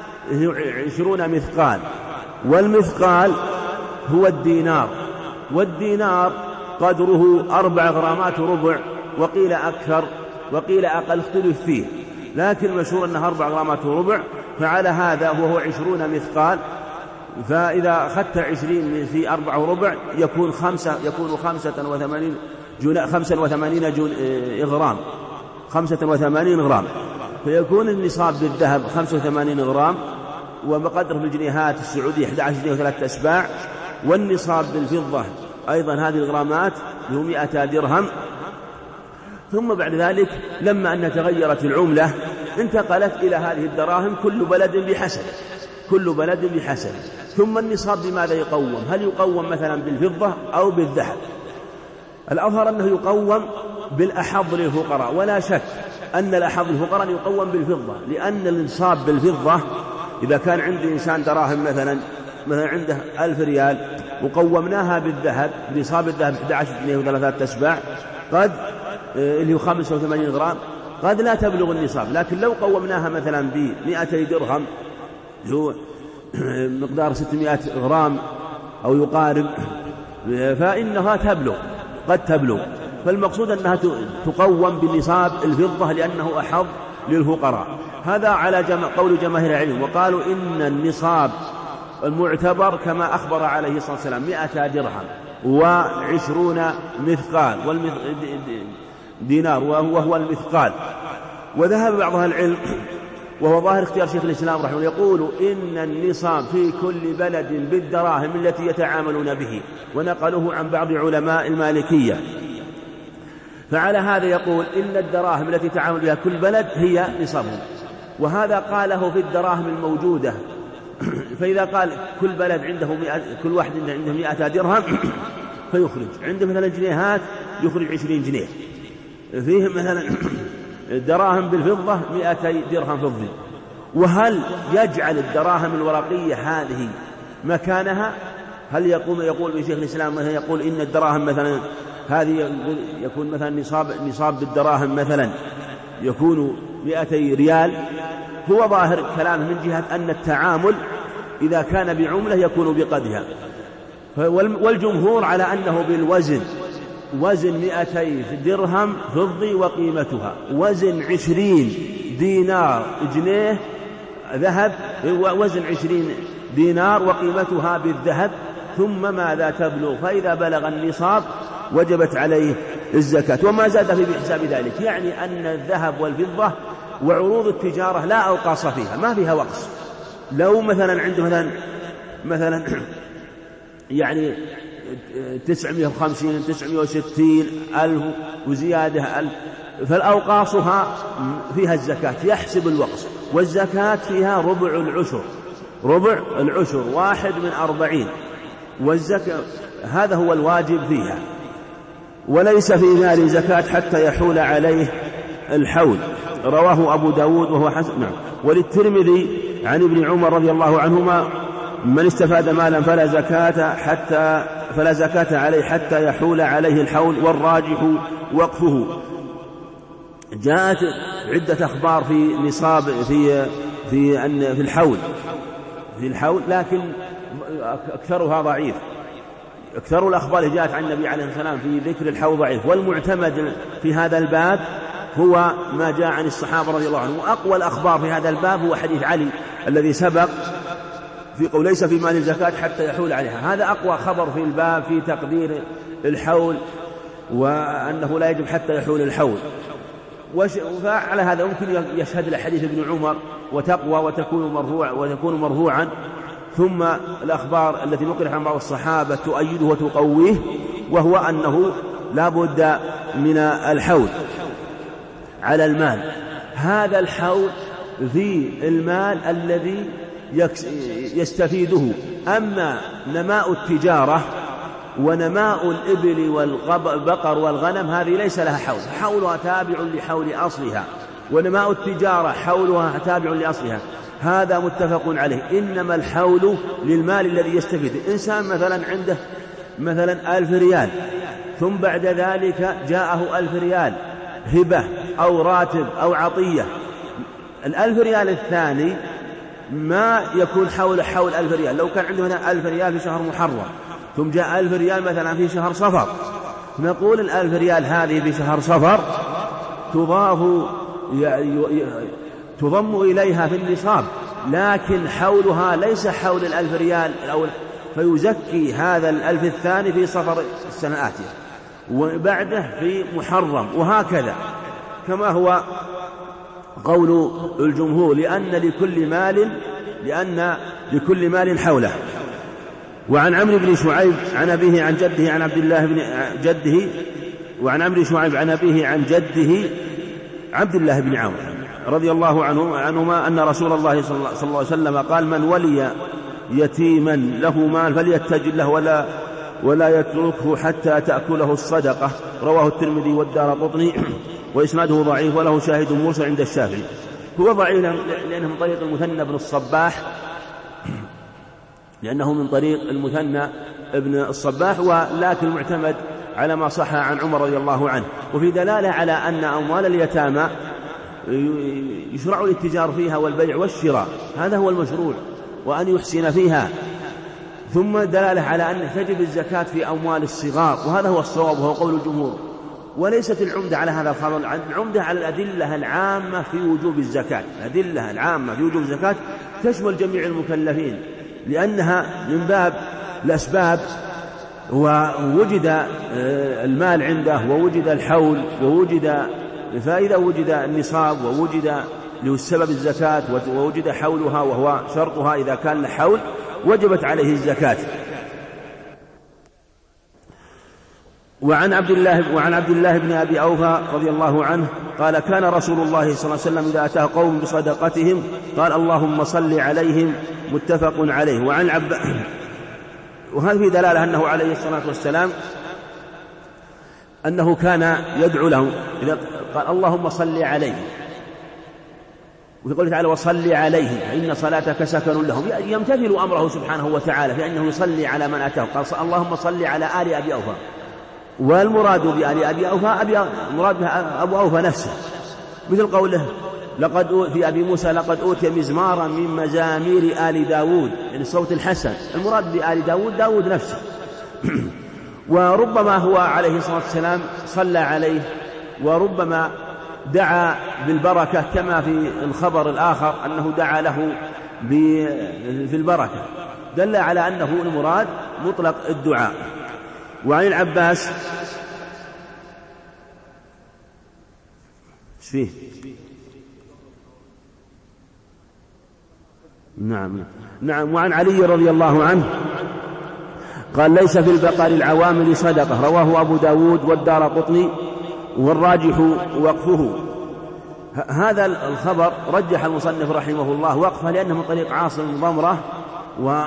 عشرون مثقال، والمثقال هو الدينار، والدينار قدره أربع غرامات وربع، وقيل أكثر وقيل أقل اختلف فيه، لكن مشهور أنها أربع غرامات وربع. فعلى هذا وهو عشرون مثقال، فإذا أخذت عشرين في أربع وربع يكون خمسة يكون خمسة وثمانين خمسة وثمانين غرام خمسة وثمانين غرام، فيكون النصاب بالذهب خمسة وثمانين غرام، وبقدر في الجنيهات السعودية أحد عشر جنيه وثلاثة أسباع، والنصاب بالفضة أيضا هذه الغرامات له مئة درهم. ثم بعد ذلك لما أن تغيرت العملة انتقلت إلى هذه الدراهم كل بلد بحسب كل بلد بحسب. ثم النصاب بماذا يقوم؟ هل يقوم مثلا بالفضة أو بالذهب؟ الأظهر أنه يقوم بالأحظ للفقراء، ولا شك أن الأحظ للفقراء يقوم بالفضة، لأن النصاب بالفضة إذا كان عند إنسان دراهم مثلا مثلا عنده ألف ريال وقومناها بالذهب بنصاب الذهب أحد عشر جنيه وثلاثة أسباع قد اللي هو خمسة وثمانين غرام قد لا تبلغ النصاب، لكن لو قومناها مثلا بمئتي درهم هو مقدار ستمائة غرام أو يقارب فإنها تبلغ قد تبلغ. فالمقصود أنها تقوم بالنصاب الفضة لأنه أحظ للفقراء. هذا على جم... قول جماهير العلم، وقالوا إن النصاب المعتبر كما أخبر عليه الصلاة والسلام مئة درهم وعشرون مثقال والمث... دينار وهو المثقال. وذهب بعض أهل العلم وهو ظاهر اختيار شيخ الإسلام رحمه الله يقول إن النصاب في كل بلد بالدراهم التي يتعاملون به، ونقلوه عن بعض علماء المالكية. فعلى هذا يقول إن الدراهم التي تعامل بها كل بلد هي نصابهم، وهذا قاله في الدراهم الموجودة. فإذا قال كل بلد عنده مئة كل واحد عنده مئة درهم فيخرج عنده مثلا جنيهات يخرج عشرين جنيه، فيه مثلا دراهم بالفضة مئتي درهم فضي. وهل يجعل الدراهم الورقية هذه مكانها؟ هل يقوم يقول بشيخ الإسلام مثلا يقول إن الدراهم مثلا هذه يكون مثلا نصاب نصاب بالدراهم مثلا يكون مئتي ريال؟ هو ظاهر كلامه من جهة أن التعامل إذا كان بعملة يكون بقدرها، والجمهور على أنه بالوزن، وزن مئتي درهم فضي وقيمتها، وزن عشرين دينار جنيه ذهب، وزن عشرين دينار وقيمتها بالذهب، ثم ماذا تبلغ، فإذا بلغ النصاب وجبت عليه الزكاة، وما زاد في بحساب ذلك. يعني أن الذهب والفضة وعروض التجارة لا أوقاص فيها، ما فيها وقص. لو مثلا عنده مثلا مثلا يعني تسعمائة وخمسين تسعمائة وستين ألف وزيادة ألف، فالأوقاصها فيها الزكاة، يحسب الوقص، والزكاة فيها ربع العشر، ربع العشر واحد من أربعين، والزكاة هذا هو الواجب فيها. وليس في مال زكاة حتى يحول عليه الحول، رواه أبو داود وهو حسن. نعم. وللترمذي عن ابن عمر رضي الله عنهما: من استفاد مالا فلا زكاة حتى فلا زكاة عليه حتى يحول عليه الحول، والراجح وقفه. جاءت عدة أخبار في نصاب في في أن في الحول في الحول لكن أكثرها ضعيف. أكثر الأخبار جاءت عن النبي عليه الصلاة والسلام في ذكر الحول ضعيف، والمعتمد في هذا الباب هو ما جاء عن الصحابة رضي الله عنهم. وأقوى الأخبار في هذا الباب هو حديث علي الذي سبق في قول ليس في مال الزكاة حتى يحول عليها، هذا أقوى خبر في الباب في تقدير الحول، وأنه لا يجب حتى يحول الحول. وعلى هذا ممكن يشهد لحديث ابن عمر وتقوى وتكون مرفوع وتكون مرفوعا، ثم الأخبار التي نقلت عن بعض الصحابة تؤيده وتقويه، وهو أنه لا بد من الحول على المال. هذا الحول في المال الذي يستفيده. أما نماء التجارة ونماء الإبل والبقر والغنم هذه ليس لها حول، حولها تابع لحول أصلها، ونماء التجارة حولها تابع لأصلها، هذا متفق عليه. إنما الحول للمال الذي يستفيد. إنسان مثلا عنده مثلا ألف ريال، ثم بعد ذلك جاءه ألف ريال هبة أو راتب أو عطية، الألف ريال الثاني ما يكون حول حول ألف ريال. لو كان عنده هنا ألف ريال في شهر محرم، ثم جاء ألف ريال مثلا في شهر صفر، نقول الألف ريال هذه في شهر صفر تضاف تضم إليها في النصاب، لكن حولها ليس حول الألف ريال الأول، فيزكي هذا الألف الثاني في صفر السنة الآتية، وبعده في محرم، وهكذا كما هو قول الجمهور، لأن لكل مال لأن لكل مال حوله. وعن عمرو بن شعيب عن أبيه عن جده عن عبد الله بن جده وعن عمرو بن شعيب عن أبيه عن جده عبد الله بن عمرو رضي الله عنه عنهما أن رسول الله صلى الله عليه وسلم قال: من ولي يتيما له مال فليتجر له ولا ولا يتركه حتى تأكله الصدقة، رواه الترمذي والدارقطني، وإسناده ضعيف وله شاهد مرسل عند الشافعي. هو ضعيف لأنه من طريق المثنى بن الصباح لأنه من طريق المثنى ابن الصباح، ولكن المعتمد على ما صح عن عمر رضي الله عنه. وفي دلالة على أن أموال اليتامى يشرع الاتجار فيها والبيع والشراء، هذا هو المشروع، وأن يحسن فيها. ثم دلالة على أن تجب الزكاة في أموال الصغار، وهذا هو الصواب وهو قول الجمهور. وليست العمدة على هذا الخبر، العمدة على الأدلة العامة في وجوب الزكاة. الأدلة العامة في وجوب الزكاة تشمل جميع المكلفين، لأنها من باب الأسباب، ووجد المال عنده ووجد الحول ووجد، فإذا وجد النصاب ووجد له السبب الزكاة ووجد حولها وهو شرطها إذا كان له حول وجبت عليه الزكاة. وعن عبد الله وعن عبد الله بن أبي أوفى رضي الله عنه قال: كان رسول الله صلى الله عليه وسلم إذا أتاه قوم بصدقتهم قال: اللهم صل عليهم، متفق عليه. وعن عب وهذا في دلالة أنه عليه الصلاة والسلام أنه كان يدعو لهم إذا قال: اللهم صل عليهم، وفي قوله تعالى: وصل عليهم فإن صلاتك سكن لهم، يمتثل أمره سبحانه وتعالى في أنه يصلي على من أتاه. قال: اللهم صل على آل أبي أوفى، والمراد بآل أبي أوفى أبي المراد أبو أوفى نفسه، مثل قوله لقد في أبي موسى: لقد أوتي مزمارا من مزامير آل داود، يعني الصوت الحسن. المراد بآل داود داود نفسه، وربما هو عليه الصلاة والسلام صلى عليه، وربما دعا بالبركة كما في الخبر الآخر أنه دعا له في البركة، دل على أنه المراد مطلق الدعاء. وعن العباس فيه نعم نعم وعن علي رضي الله عنه قال ليس في البقر العوامل صدقة، رواه أبو داود والدارقطني، والراجح وقفه. هذا الخبر رجح المصنف رحمه الله وقفه لأنه من طريق عاصم بن ضمرة، و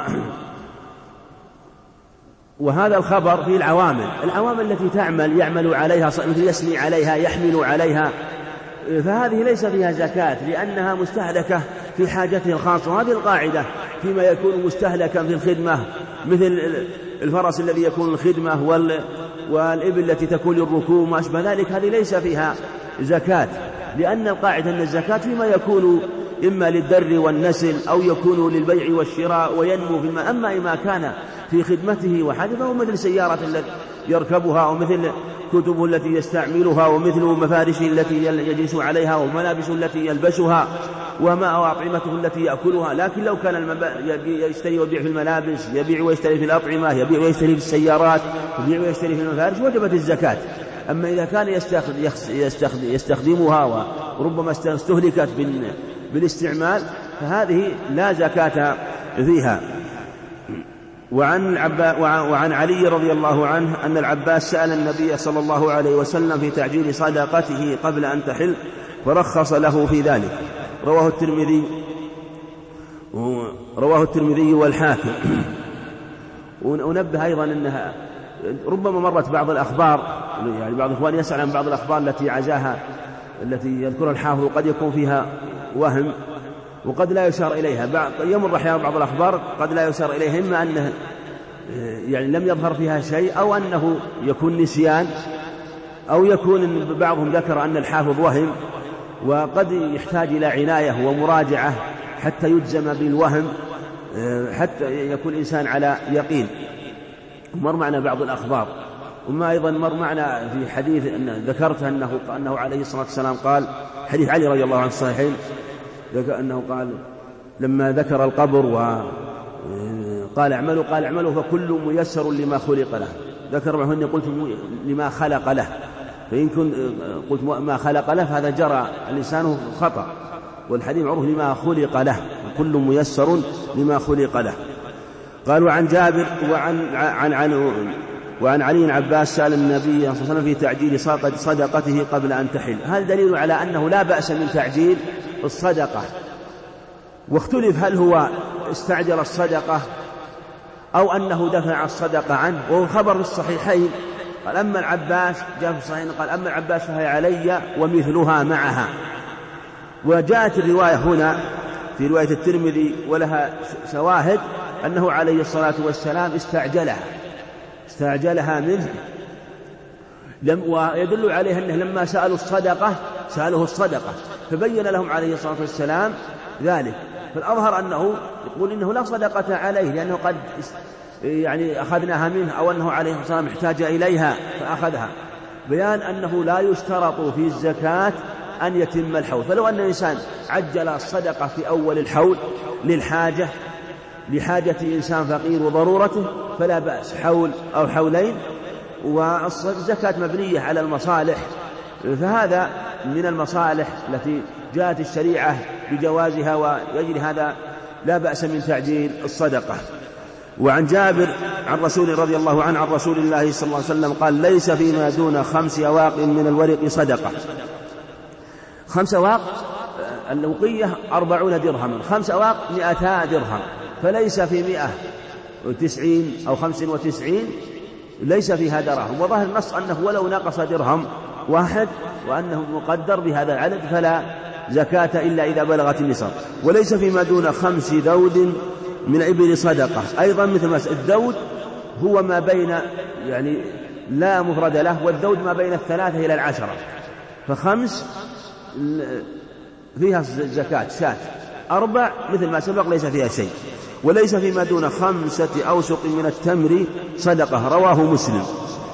وهذا الخبر فيه العوامل العوامل التي تعمل يعمل عليها، مثل يسمي عليها يحمل عليها، فهذه ليس فيها زكاة لأنها مستهلكة في حاجته الخاصة. وهذه القاعدة فيما يكون مستهلكا في الخدمة، مثل الفرس الذي يكون الخدمة والإبل التي تكون للركوب وما أشبه ذلك، هذه ليس فيها زكاة، لأن القاعدة أن الزكاة فيما يكون إما للدر والنسل أو يكون للبيع والشراء وينمو فيما، أما إما كان في خدمته وحدثه مثل سيارة التي يركبها ومثل كتبه التي يستعملها ومثل مفارشه التي يجلس عليها وملابسه التي يلبسها وما وأطعمته التي يأكلها. لكن لو كان المب... يشتري ويبيع في الملابس، يبيع ويشتري في الأطعمة، يبيع ويشتري في السيارات، يبيع ويشتري في المفارش، وجبت الزكاة. أما إذا كان يستخدم يستخدم يستخدمها وربما استهلكت بالاستعمال فهذه لا زكاة فيها. وعن, وعن علي رضي الله عنه أن العباس سأل النبي صلى الله عليه وسلم في تعجيل صدقته قبل أن تحل فرخص له في ذلك، رواه الترمذي رواه الترمذي والحاكم. وننبه أيضا أنها ربما مرت بعض الأخبار، يعني بعض الإخوان يسأل عن بعض الأخبار التي عزاها التي يذكرها الحافظ، قد يكون فيها وهم وقد لا يشار إليها. بعض يمر أحيانا بعض الأخبار قد لا يشار إليها، إما أنه يعني لم يظهر فيها شيء، أو أنه يكون نسيان، أو يكون بعضهم ذكر أن الحافظ وهم، وقد يحتاج إلى عناية ومراجعة حتى يجزم بالوهم، حتى يكون الإنسان على يقين. مر معنا بعض الأخبار، وما أيضا مر معنا في حديث أن ذكرت أنه, أنه عليه الصلاة والسلام قال، حديث علي رضي الله عنه الصحيحين، أنه قال لما ذكر القبر وقال اعملوا قال اعملوا فكل ميسر لما خلق له. ذكر معه أني قلت لما خلق له، فإن كنت قلت ما خلق له فهذا جرى لسانه خطأ، والحديث معروف لما خلق له، كل ميسر لما خلق له. قال وعن جابر وعن عن عن وعن علي بن عباس سأل النبي صلى الله عليه وسلم في تعجيل صدقته قبل أن تحل. هذا دليل على أنه لا بأس من تعجيل الصدقة. واختلف هل هو استعجل الصدقة أو أنه دفع الصدقة عنه، وهو خبر في الصحيحين. قال أما العباس، جاء في الصحيحين قال أما العباس فهي علي ومثلها معها. وجاءت الرواية هنا في رواية الترمذي ولها شواهد أنه عليه الصلاة والسلام استعجلها استعجلها منه، لم ويدل عليه أنه لما سألوا الصدقة سألوه الصدقة فبين لهم عليه الصلاة والسلام ذلك. فالأظهر أنه يقول إنه لا صدقة عليه لأنه قد يعني أخذناها منه، أو أنه عليه الصلاة والسلام احتاج إليها فأخذها، بيان أنه لا يشترط في الزكاة أن يتم الحول. فلو أن الإنسان عجل الصدقة في أول الحول للحاجة لحاجة إنسان فقير وضرورته فلا بأس، حول أو حولين، والزكاة مبنية على المصالح، فهذا من المصالح التي جاءت الشريعة بجوازها، ويجري هذا لا بأس من تعجيل الصدقة. وعن جابر عن رسول رضي الله عنه عن رسول الله صلى الله عليه وسلم قال ليس فيما دون خمس أواق من الورق صدقة. خمس أواق الوقية أربعون درهم، خمس أواق مئتا درهم، فليس في مئة وتسعين أو خمس وتسعين ليس فيها دراهم. وظاهر النص أنه ولو نقص درهم واحد وأنه مقدر بهذا العدد فلا زكاة إلا إذا بلغت النصاب. وليس فيما دون خمس ذود من إبل صدقة. أيضا مثل ما الذود هو ما بين يعني لا مفرد له، والذود ما بين الثلاثة إلى العشرة، فخمس فيها زكاة شاة، أربع مثل ما سبق ليس فيها شيء. وليس فيما دون خمسة أوسق من التمر صدقة، رواه مسلم.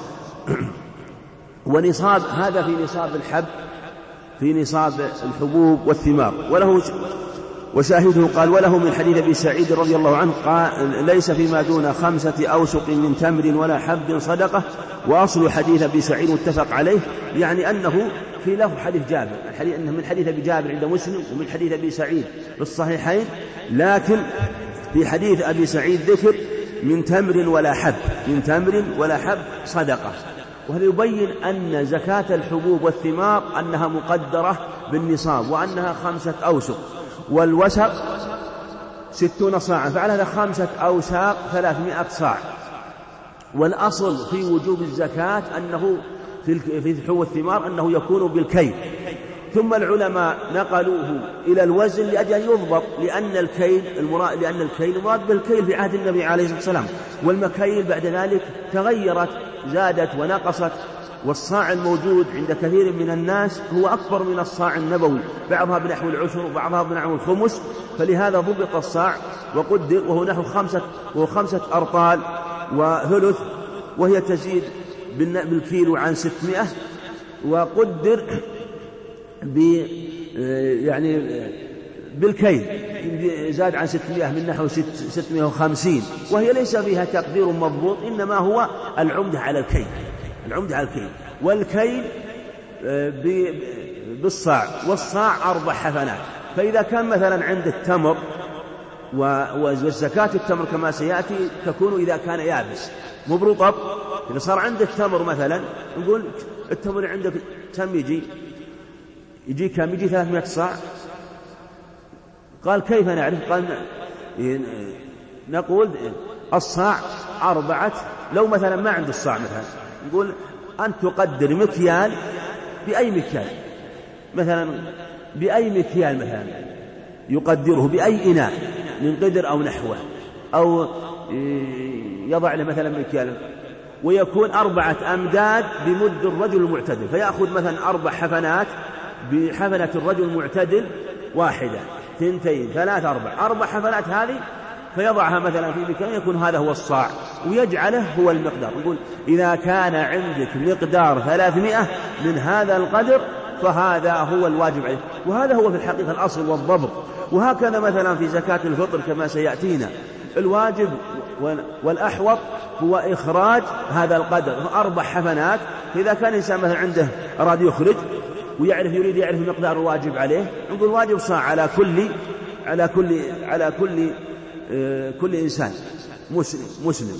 ونصاب هذا في نصاب الحب، في نصاب الحبوب والثمار. وله وشاهده قال وله من حديث أبي سعيد رضي الله عنه قال ليس فيما دون خمسة أوسق من تمر ولا حب صدقة. وأصل حديث أبي سعيد متفق عليه، يعني أنه في له حديث جابر، الحديث أنه من حديث أبي جابر عند مسلم ومن حديث أبي سعيد في الصحيحين، لكن في حديث أبي سعيد ذكر من تمر ولا حب، من تمر ولا حب صدقة. وهذا يبين أن زكاة الحبوب والثمار أنها مقدرة بالنصاب، وأنها خمسة أوسق، والوسق ستون صاعا، فعلى هذا خمسة أوساق ثلاثمائة صاع. والأصل في وجوب الزكاة أنه في الحبوب والثمار أنه يكون بالكيل، ثم العلماء نقلوه إلى الوزن لأجل أن يضبط، لأن الكيل المراد لأن الكيل مراد بالكيل في عهد النبي عليه الصلاة والسلام، والمكاييل بعد ذلك تغيرت، زادت ونقصت، والصاع الموجود عند كثير من الناس هو أكبر من الصاع النبوي، بعضها بنحو العشر وبعضها بنحو الخمس، فلهذا ضبط الصاع وقدر، وهو نحو خمسة وهو خمسة أرطال وثلث، وهي تزيد بالكيلو عن ستمائة، وقدر ب يعني بالكيل زاد عن ستمائة من نحو ستمائة وخمسين، وهي ليس فيها تقدير مضبوط، إنما هو العمدة على الكيل، العمدة على الكيل، والكيل بالصاع، والصاع أربع حفنات. فإذا كان مثلا عند التمر، والزكاة التمر كما سيأتي تكون إذا كان يابس مو برطب، إذا صار عند التمر مثلا نقول التمر عندك كم يجي؟ يجي كم؟ يجي ثلاثمائة صاع. قال كيف نعرف؟ قال نقول الصاع أربعة. لو مثلا ما عند الصاع مثلا نقول أن تقدر مكيال بأي مكيال، مثلا بأي مكيال مثلا يقدره بأي إناء من قدر أو نحوه، أو يضع له مثلا مكيال، ويكون أربعة أمداد بمد الرجل المعتدل، فيأخذ مثلا أربع حفنات بحفنة الرجل المعتدل، واحدة اثنتين ثلاثة أربع أربع حفنات هذه، فيضعها مثلا في مكان يكون هذا هو الصاع، ويجعله هو المقدار. يقول إذا كان عندك مقدار ثلاثمائة من هذا القدر فهذا هو الواجب عليه، وهذا هو في الحقيقة الأصل والضبط. وهكذا مثلا في زكاة الفطر كما سيأتينا، الواجب والأحوط هو إخراج هذا القدر أربع حفنات. فإذا كان الإنسان مثلا عنده أراد يخرج ويعرف يريد يعرف مقدار الواجب عليه، نقول واجب صاع على كل على كل على كل آه كل إنسان مسلم مسلم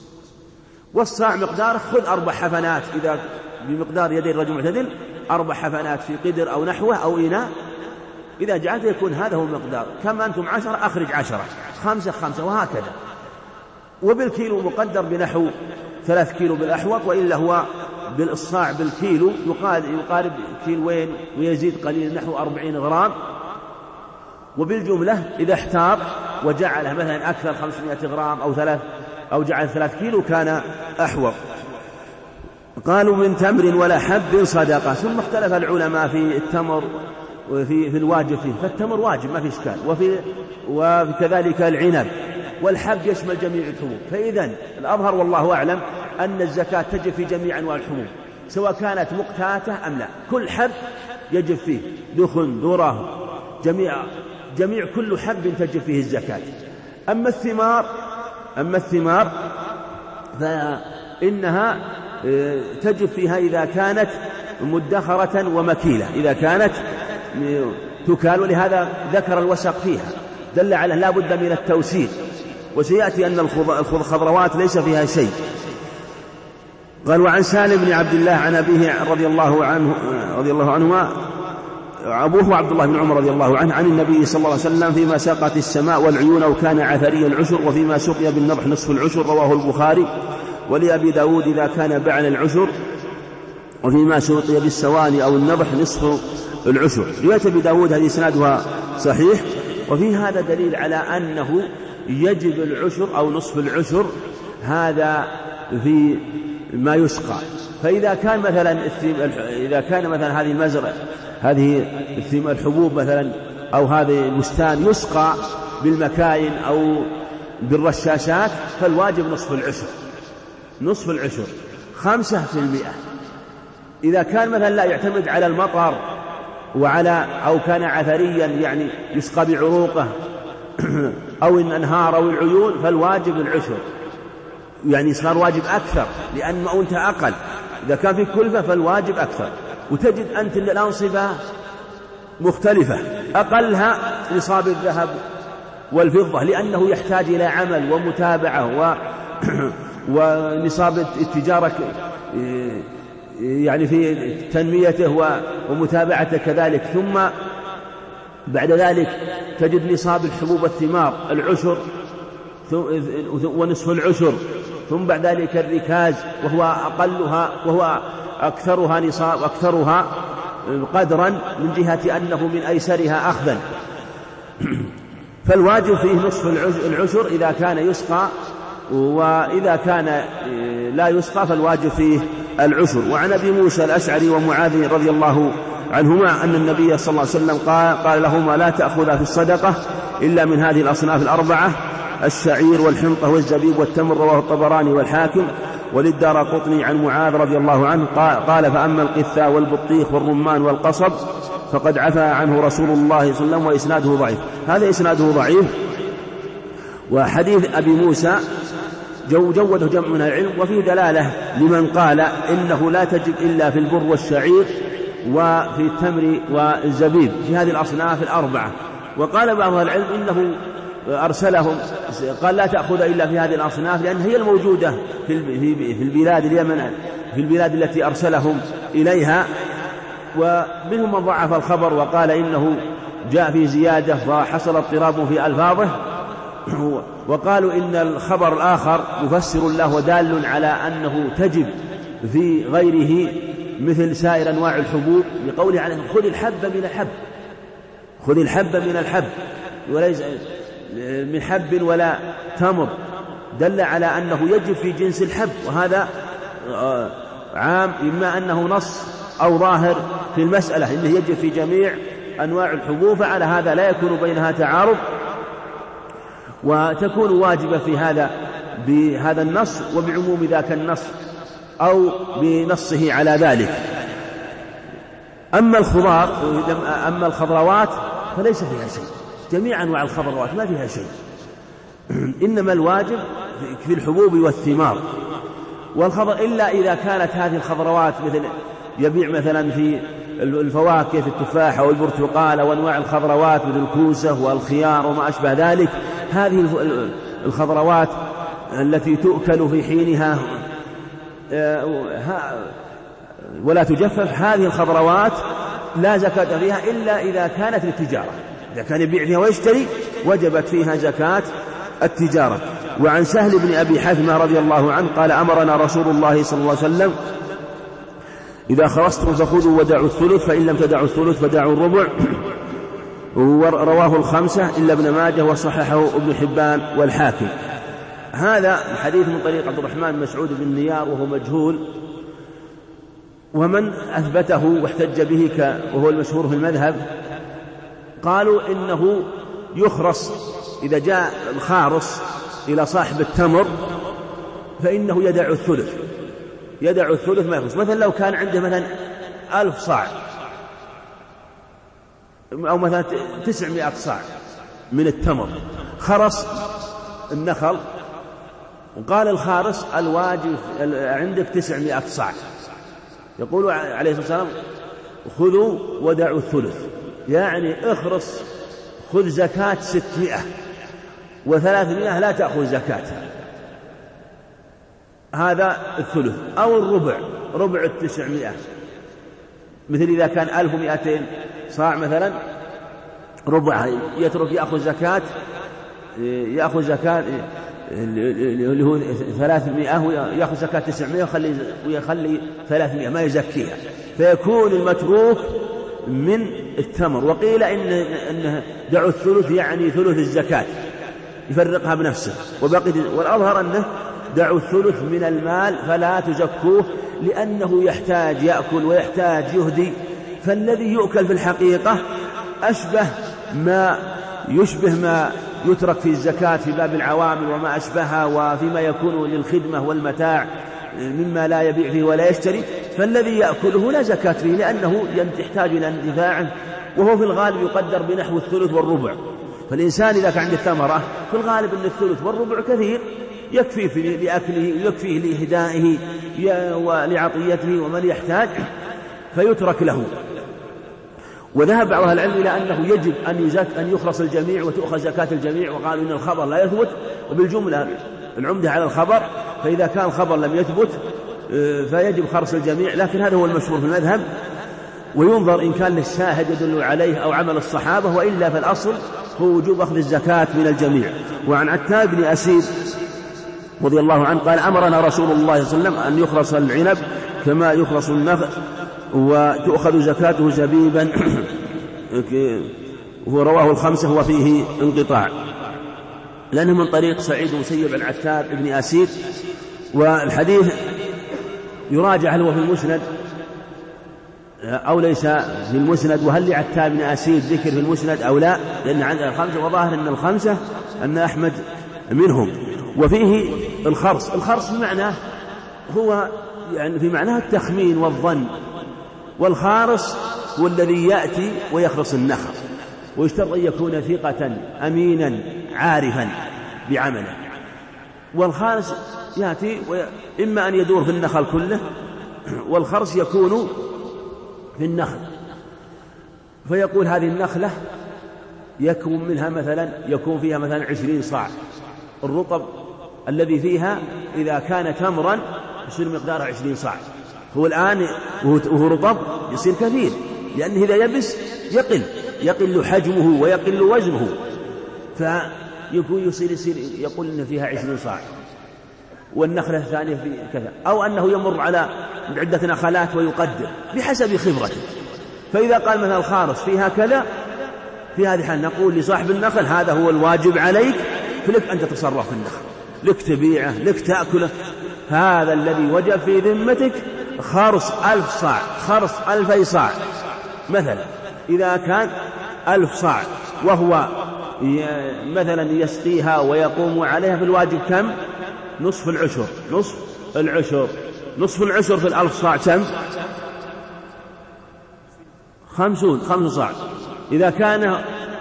والصاع مقدار خذ أربع حفنات، إذا بمقدار يدي الرجل المعتدل أربع حفنات في قدر أو نحوه أو إناء، إذا جعلت يكون هذا هو المقدار. كم أنتم عشرة أخرج عشرة، خمسة خمسة، وهكذا. وبالكيلو مقدر بنحو ثلاث كيلو بالأحوط، وإلا هو بالصاع بالكيلو يقارب كيلوين ويزيد قليل نحو أربعين غرام. وبالجملة إذا احتاط وجعله مثلا أكثر خمسمائة غرام أو ثلاث أو جعل ثلاث كيلو كان أحوط. قالوا من تمر ولا حب صدقة. ثم اختلف العلماء في التمر وفي في الواجب فيه، فالتمر واجب ما في إشكال، وفي وكذلك العنب، والحب يشمل جميع الحبوب. فإذا الأظهر والله أعلم أن الزكاة تجب في جميع أنواع الحبوب سواء كانت مقتاتة أم لا، كل حب يجب فيه، دخن ذرة جميع جميع كل حب تجب فيه الزكاة. أما الثمار أما الثمار فإنها تجب فيها إذا كانت مدخرة ومكيلة، إذا كانت تكال، ولهذا ذكر الوسق فيها دل على لا بد من التوسيل. وسيأتي أن الخضروات ليس فيها شيء. قال وعن سالم بن عبد الله عن أبيه رضي الله عنه رضي الله عنهما أبوه عبد الله بن عمر رضي الله عنه عن النبي صلى الله عليه وسلم فيما سقت السماء والعيون وكان عثري العشر، وفيما سقي بالنضح نصف العشر، رواه البخاري. ولأبي داود إذا كان بعن العشر، وفيما سقي بالسواني أو النضح نصف العشر. رواية أبي داود هذه إسنادها صحيح. وفي هذا دليل على أنه يجب العشر أو نصف العشر، هذا في ما يسقى. فإذا كان مثلا إذا كان مثلا هذه المزرعة هذه الحبوب مثلا أو هذه البستان يسقى بالمكاين أو بالرشاشات فالواجب نصف العشر، نصف العشر خمسة في المئة. إذا كان مثلا لا يعتمد على المطر وعلى أو كان عثريا يعني يسقى بعروقه أو الأنهار أو العيون فالواجب العشر، يعني صار واجب أكثر لأن مؤونته أقل. إذا كان في كلفة فالواجب أكثر. وتجد أنت الأنصبة مختلفة، أقلها نصاب الذهب والفضة لأنه يحتاج إلى عمل ومتابعة و ونصاب التجارة يعني في تنميته ومتابعته كذلك. ثم بعد ذلك تجد نصاب الحبوب والثمار العشر ونصف العشر، ثم بعد ذلك الركاز وهو أقلها وهو أكثرها نصاب أكثرها قدرا من جهة أنه من أيسرها أخذا. فالواجب فيه نصف العشر إذا كان يسقى، وإذا كان لا يسقى فالواجب فيه العشر. وعن أبي موسى الأشعري ومعاذ رضي الله عنهما أن النبي صلى الله عليه وسلم قال, قال لهما لا تأخذا في الصدقة إلا من هذه الأصناف الأربعة: الشعير والحنطة والزبيب والتمر. رواه الطبراني والحاكم. وللدارقطني عن معاذ رضي الله عنه قال: فأما القثاء والبطيخ والرمان والقصب فقد عفى عنه رسول الله صلى الله عليه وسلم وإسناده ضعيف. هذا إسناده ضعيف. وحديث أبي موسى جو جوده جمع من العلم، وفيه دلالة لمن قال إنه لا تجب إلا في البر والشعير وفي التمر والزبيب في هذه الأصناف الأربعة. وقال بعض العلم إنه أرسلهم قال لا تأخذ إلا في هذه الأصناف لأن هي الموجودة في البلاد اليمن في البلاد التي أرسلهم إليها. ومنهم من ضعف الخبر وقال إنه جاء في زيادة وحصل اضطراب في ألفاظه، وقالوا إن الخبر الآخر مفسر له ودال على أنه تجب في غيره مثل سائر أنواع الحبوب، لقوله عنه خذ الحب من الحب، خذ الحب من الحب وليس من حب ولا تمر، دل على أنه يجب في جنس الحب. وهذا عام، إما أنه نص أو ظاهر في المسألة إنه يجب في جميع أنواع الحبوب، فعلى هذا لا يكون بينها تعارض، وتكون واجبة في هذا بهذا النص وبعموم ذاك النص أو بنصه على ذلك. أما الخضار أما الخضروات فليس فيها شيء، جميع أنواع الخضروات ما فيها شيء، إنما الواجب في الحبوب والثمار والخضر، إلا إذا كانت هذه الخضروات مثل يبيع مثلا في الفواكه التفاح والبرتقال وأنواع الخضروات مثل الكوسة والخيار وما أشبه ذلك، هذه الخضروات التي تؤكل في حينها ولا تجفف، هذه الخضروات لا زكاة فيها إلا إذا كانت للتجارة، إذا كان يبيع فيها ويشتري وجبت فيها زكاة التجارة. وعن سهل بن أبي حثمة رضي الله عنه قال: أمرنا رسول الله صلى الله عليه وسلم إذا خرجتم فخذوا ودعوا الثلث، فإن لم تدعوا الثلث فدعوا الربع. ورواه الخمسة إلا ابن ماجه وصححه ابن حبان والحاكم. هذا الحديث من طريق عبد الرحمن بن مسعود بن نيار وهو مجهول، ومن أثبته واحتج به وهو المشهور في المذهب قالوا إنه يخرص إذا جاء الخارص إلى صاحب التمر فإنه يدع الثلث، يدع الثلث ما يخرص. مثلا لو كان عنده مثلا ألف صاع أو مثلا تسعمائة صاع من التمر، خرص النخل وقال الخارص الواجب عندك تسعمائة صاع، يقول عليه الصلاة والسلام خذوا ودعوا الثلث، يعني اخرص خذ زكاة ستمائة وثلاثمائة لا تأخذ زكاة، هذا الثلث. أو الربع، ربع التسعمائة، مثل إذا كان ألف ومائتين صاع مثلا ربع يترك يأخذ زكاة يأخذ زكاة اللي هو ثلاثمائة ويأخذ زكاة تسعمائة ويخلي, ويخلي ثلاثمائة ما يزكيها، فيكون المتروك من التمر. وقيل إن, إن دعوا الثلث يعني ثلث الزكاة يفرقها بنفسه، وبقي والأظهر أنه دعوا الثلث من المال فلا تزكوه لأنه يحتاج يأكل ويحتاج يهدي، فالذي يؤكل في الحقيقة أشبه ما يشبه ما يترك في الزكاة في باب العوامل وما أشبهها وفيما يكون للخدمة والمتاع مما لا يبيع فيه ولا يشتري، فالذي يأكله لا زكاة فيه لأنه يحتاج إلى انتفاعه، وهو في الغالب يقدر بنحو الثلث والربع. فالإنسان إذا كان عنده ثمرة في الغالب أن الثلث والربع كثير، يكفي لأكله ويكفيه لإهدائه ولعطيته ومن يحتاج فيترك له. وذهب بعض أهل العلم إلى أنه يجب أن يزك أن يخلص الجميع وتؤخذ زكاة الجميع، وقالوا إن الخبر لا يثبت، وبالجملة العمدة على الخبر، فإذا كان الخبر لم يثبت فيجب خرص الجميع، لكن هذا هو المشهور في المذهب، وينظر إن كان للشاهد يدل عليه أو عمل الصحابة، وإلا فالأصل هو وجوب أخذ الزكاة من الجميع. وعن عتاب بن أسيد رضي الله عنه قال أمرنا رسول الله صلى الله عليه وسلم أن يخلص العنب كما يخلص النخل وتؤخذ زكاته زبيبا ورواه الخمسة وفيه انقطاع، لأنه من طريق سعيد مسيب عن عتاب بن أسيد. والحديث يراجع هل هو في المسند أو ليس في المسند، وهل لعتاب بن أسيد ذكر في المسند أو لا، لأن عند الخمسة وظاهر أن الخمسة أن أحمد منهم. وفيه الخرص، الخرص بمعنى هو يعني في معناه التخمين والظن، والخارص هو الذي يأتي ويخرص النخل، ويشترط أن يكون ثقة أمينا عارفا بعمله. والخارص يأتي إما أن يدور في النخل كله، والخرص يكون في النخل، فيقول هذه النخلة يكون منها مثلا يكون فيها مثلا عشرين صاع، الرطب الذي فيها إذا كان تمرا يصير مقدارها عشرين صاع، هو الآن وهو رطب يصير كثير، لأنه إذا يبس يقل يقل حجمه ويقل وزنه، فيكون يصير يصير يقول إن فيها عشرين صاع، والنخلة الثانية في كذا، أو أنه يمر على عدة نخلات ويقدر بحسب خبرته. فإذا قال مثلا الخارص فيها كذا، في هذه الحال نقول لصاحب النخل هذا هو الواجب عليك، فلك أن تتصرف في النخل، لك تبيعه لك تأكله، هذا الذي وجب في ذمتك خرص ألف صاع، خرص ألفي صاع مثلا. إذا كان ألف صاع وهو مثلا يسقيها ويقوم عليها، في الواجب كم؟ نصف العشر، نصف العشر نصف العشر في الألف صاع كم؟ خمسون خمس صاع. إذا كان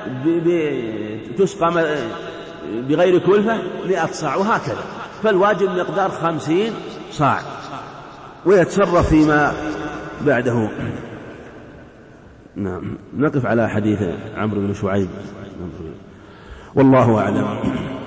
تسقى بغير كلفة مئة صاع، وهكذا، فالواجب مقدار خمسين صاع، ويتصرف فيما بعده. نعم، نقف على حديث عمرو بن شعيب، والله أعلم.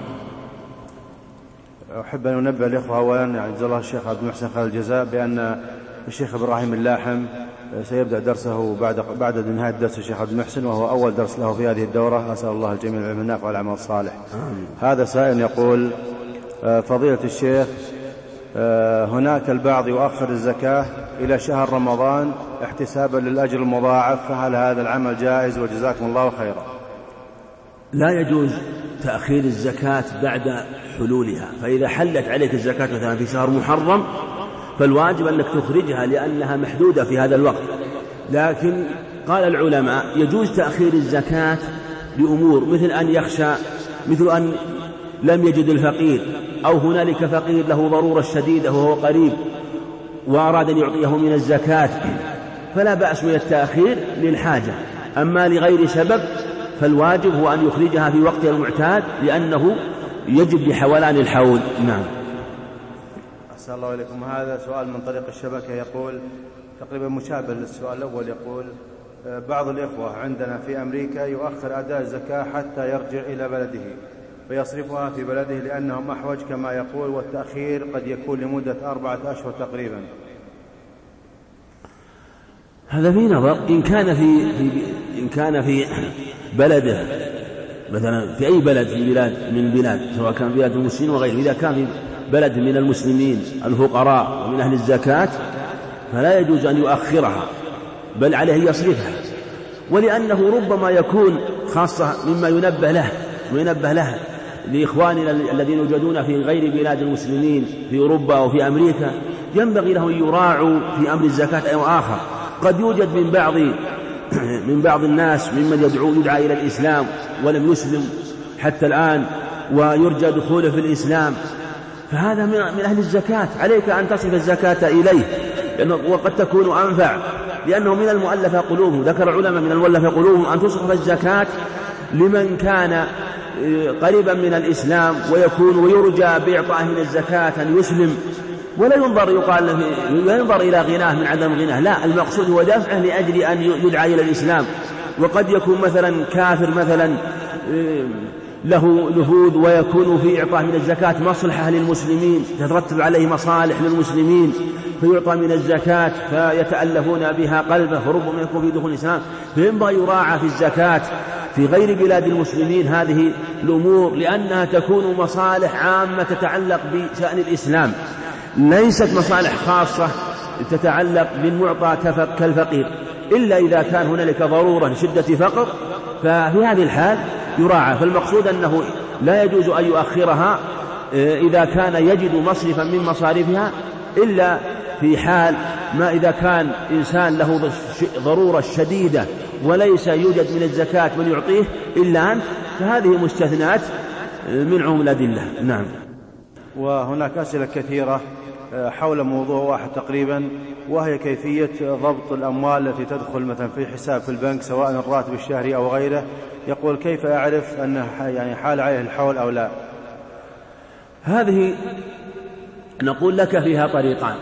أحب أن أنبه الإخوة أولا يعني جزاه الله الشيخ عبد المحسن خير الجزاء بأن الشيخ إبراهيم اللاحم سيبدأ درسه بعد بعد نهاية درس الشيخ عبد المحسن، وهو أول درس له في هذه الدورة. أسأل الله الجميع العلم النافع والعمل الصالح. هذا سائل يقول فضيلة الشيخ، هناك البعض يؤخر الزكاة إلى شهر رمضان احتسابا للأجر المضاعف، فهل هذا العمل جائز؟ وجزاكم الله خيرا. لا يجوز تأخير الزكاة بعد حلولها، فإذا حلت عليك الزكاة مثلا في شهر محرم فالواجب أنك تخرجها لأنها محدودة في هذا الوقت. لكن قال العلماء يجوز تأخير الزكاة لأمور، مثل أن يخشى، مثل أن لم يجد الفقير، أو هنالك فقير له ضرورة شديدة وهو قريب وأراد أن يعطيه من الزكاة، فلا بأس من التأخير للحاجة. أما لغير سبب فالواجب هو أن يخرجها في وقتها المعتاد، لأنه يجب لحولان الحول. نعم. أحسن الله إليكم. هذا سؤال من طريق الشبكة يقول تقريبا مشابه للسؤال الأول، يقول بعض الإخوة عندنا في أمريكا يؤخر أداء الزكاة حتى يرجع إلى بلده فيصرفها في بلده لأنهم أحوج كما يقول، والتأخير قد يكون لمدة أربعة أشهر تقريبا. هذا في نظر، إن كان في, في إن كان في بلده مثلا في أي بلد في بلاد من البلاد، سواء كان بلاد المسلمين وغيره، إذا كان في بلد من المسلمين الفقراء ومن أهل الزكاة فلا يجوز أن يؤخرها، بل عليه يصرفها، ولأنه ربما يكون خاصة مما ينبه له وينبه له لإخواننا الذين يوجدون في غير بلاد المسلمين في أوروبا أو في أمريكا، ينبغي لهم يراعوا في أمر الزكاة أيضا آخر. قد يوجد من بعض من بعض الناس ممن يدعو يدعى إلى الإسلام ولم يسلم حتى الآن ويرجى دخوله في الإسلام، فهذا من أهل الزكاة، عليك أن تصرف الزكاة إليه، وقد تكون أنفع لأنه من المؤلف قلوبهم. ذكر العلماء من المؤلف قلوبهم أن تصرف الزكاة لمن كان قريبا من الإسلام ويكون ويرجى بإعطائه من الزكاة أن يسلم، ولا ينظر يقال لا ينظر إلى غناه من عدم غناه، لا، المقصود هو دفعه لأجل أن يدعى إلى الإسلام. وقد يكون مثلا كافر مثلا له نفوذ ويكون في إعطاء من الزكاة مصلحة للمسلمين، تترتب عليه مصالح للمسلمين فيعطى من الزكاة فيتألفون بها قلبه وربما يكون في دخول الإسلام، فينبغي يراعى في الزكاة في غير بلاد المسلمين هذه الأمور، لأنها تكون مصالح عامة تتعلق بشأن الإسلام، ليست مصالح خاصة تتعلق بالمعطى كالفقير، إلا إذا كان هنالك ضرورة شدة فقر، ففي هذه الحال يراعى. فالمقصود أنه لا يجوز أن يؤخرها إذا كان يجد مصرفا من مصارفها، إلا في حال ما إذا كان إنسان له ضرورة شديدة وليس يوجد من الزكاة من يعطيه إلا أنت، فهذه مستثنات من عموم الأدلة. نعم. وهناك أسئلة كثيرة حول موضوع واحد تقريبا، وهي كيفية ضبط الأموال التي تدخل مثلا في حساب في البنك سواء الراتب الشهري أو غيره. يقول كيف أعرف أن يعني حال عليه الحول أو لا؟ هذه نقول لك فيها طريقان.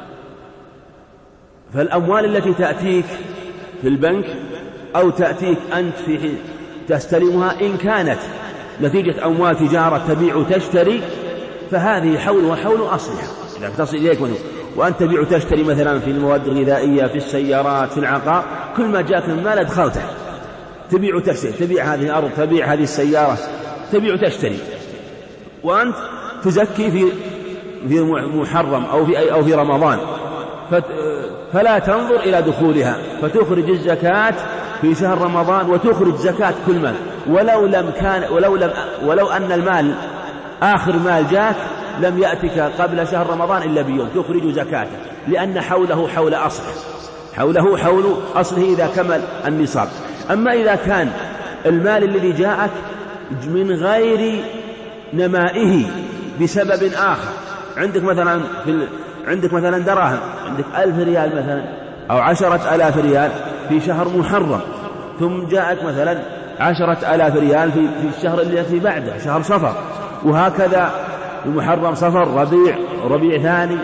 فالأموال التي تأتيك في البنك أو تأتيك أنت في تستلمها إن كانت نتيجة أموال تجارة تبيع وتشتري فهذه حول وحول أصلها، إذا تصل إليك وأنت تبيع وتشتري مثلا في المواد الغذائية في السيارات في العقار، كل ما جاءك من مال أدخلته، تبيع وتشتري، تبيع هذه الأرض تبيع هذه السيارة، تبيع وتشتري، وأنت تزكي في في محرم أو في أو في رمضان، فلا تنظر إلى دخولها، فتخرج الزكاة في شهر رمضان وتخرج زكاة كل مال، ولو لم كان ولو لم ولو أن المال آخر مال جاك لم يأتك قبل شهر رمضان إلا بيوم، تخرج زكاته، لأن حوله حول أصله، حوله حول أصله إذا كمل النصاب. أما إذا كان المال الذي جاءك من غير نمائه بسبب آخر، عندك مثلا في ال... عندك مثلا دراهم، عندك ألف ريال مثلا أو عشرة ألاف ريال في شهر محرم، ثم جاءك مثلا عشرة ألاف ريال في, في الشهر الذي بعده شهر صفر، وهكذا محرم صفر ربيع ربيع ثاني،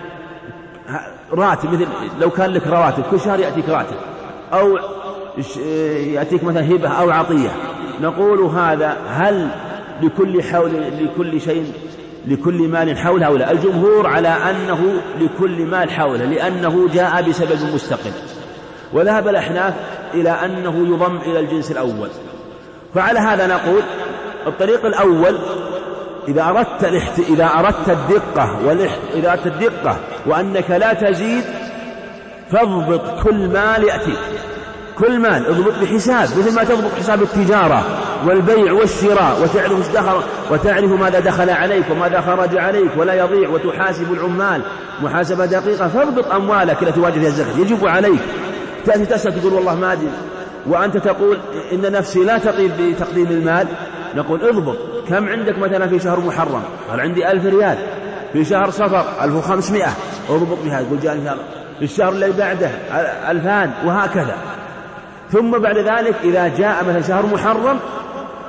راتب مثل لو كان لك رواتب كل شهر يأتيك راتب أو يأتيك مثلا هبة أو عطية، نقول هذا هل لكل حول لكل شيء لكل مال حوله أو لا؟ الجمهور على أنه لكل مال حوله، لأنه جاء بسبب مستقل، وذهب الأحناف إلى أنه يضم إلى الجنس الأول. فعلى هذا نقول الطريق الأول إذا أردت الاحت... إذا أردت الدقة والاحت... إذا أردت الدقة وأنك لا تزيد، فاضبط كل مال يأتيك، كل مال اضبط بحساب، مثل ما تضبط حساب التجارة والبيع والشراء، وتعرف دخل وتعرف ماذا دخل عليك وماذا خرج عليك ولا يضيع، وتحاسب العمال محاسبة دقيقة. فاضبط أموالك التي واجب فيها الزكاة، يجب عليك. تأتي تسأل تقول والله ما أدري، وأنت تقول إن نفسي لا تطيب بتقديم المال، نقول اضبط كم عندك مثلا في شهر محرم، قال عندي ألف ريال، في شهر صفر ألف وخمسمائة، اضبط بها، يقول جاني في الشهر اللي بعده ألفان، وهكذا. ثم بعد ذلك إذا جاء مثلا شهر محرم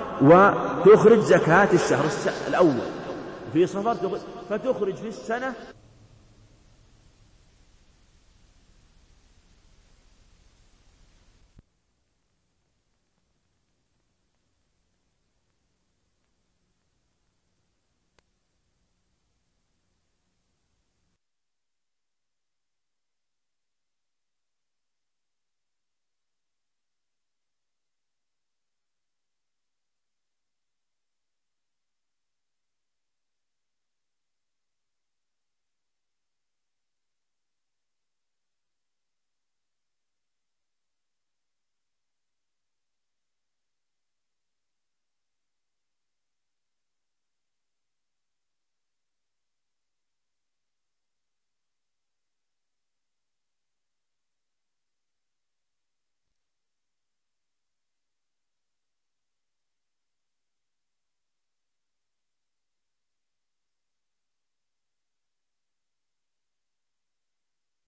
وتخرج زكاة الشهر الأول في صفر، فتخرج في السنة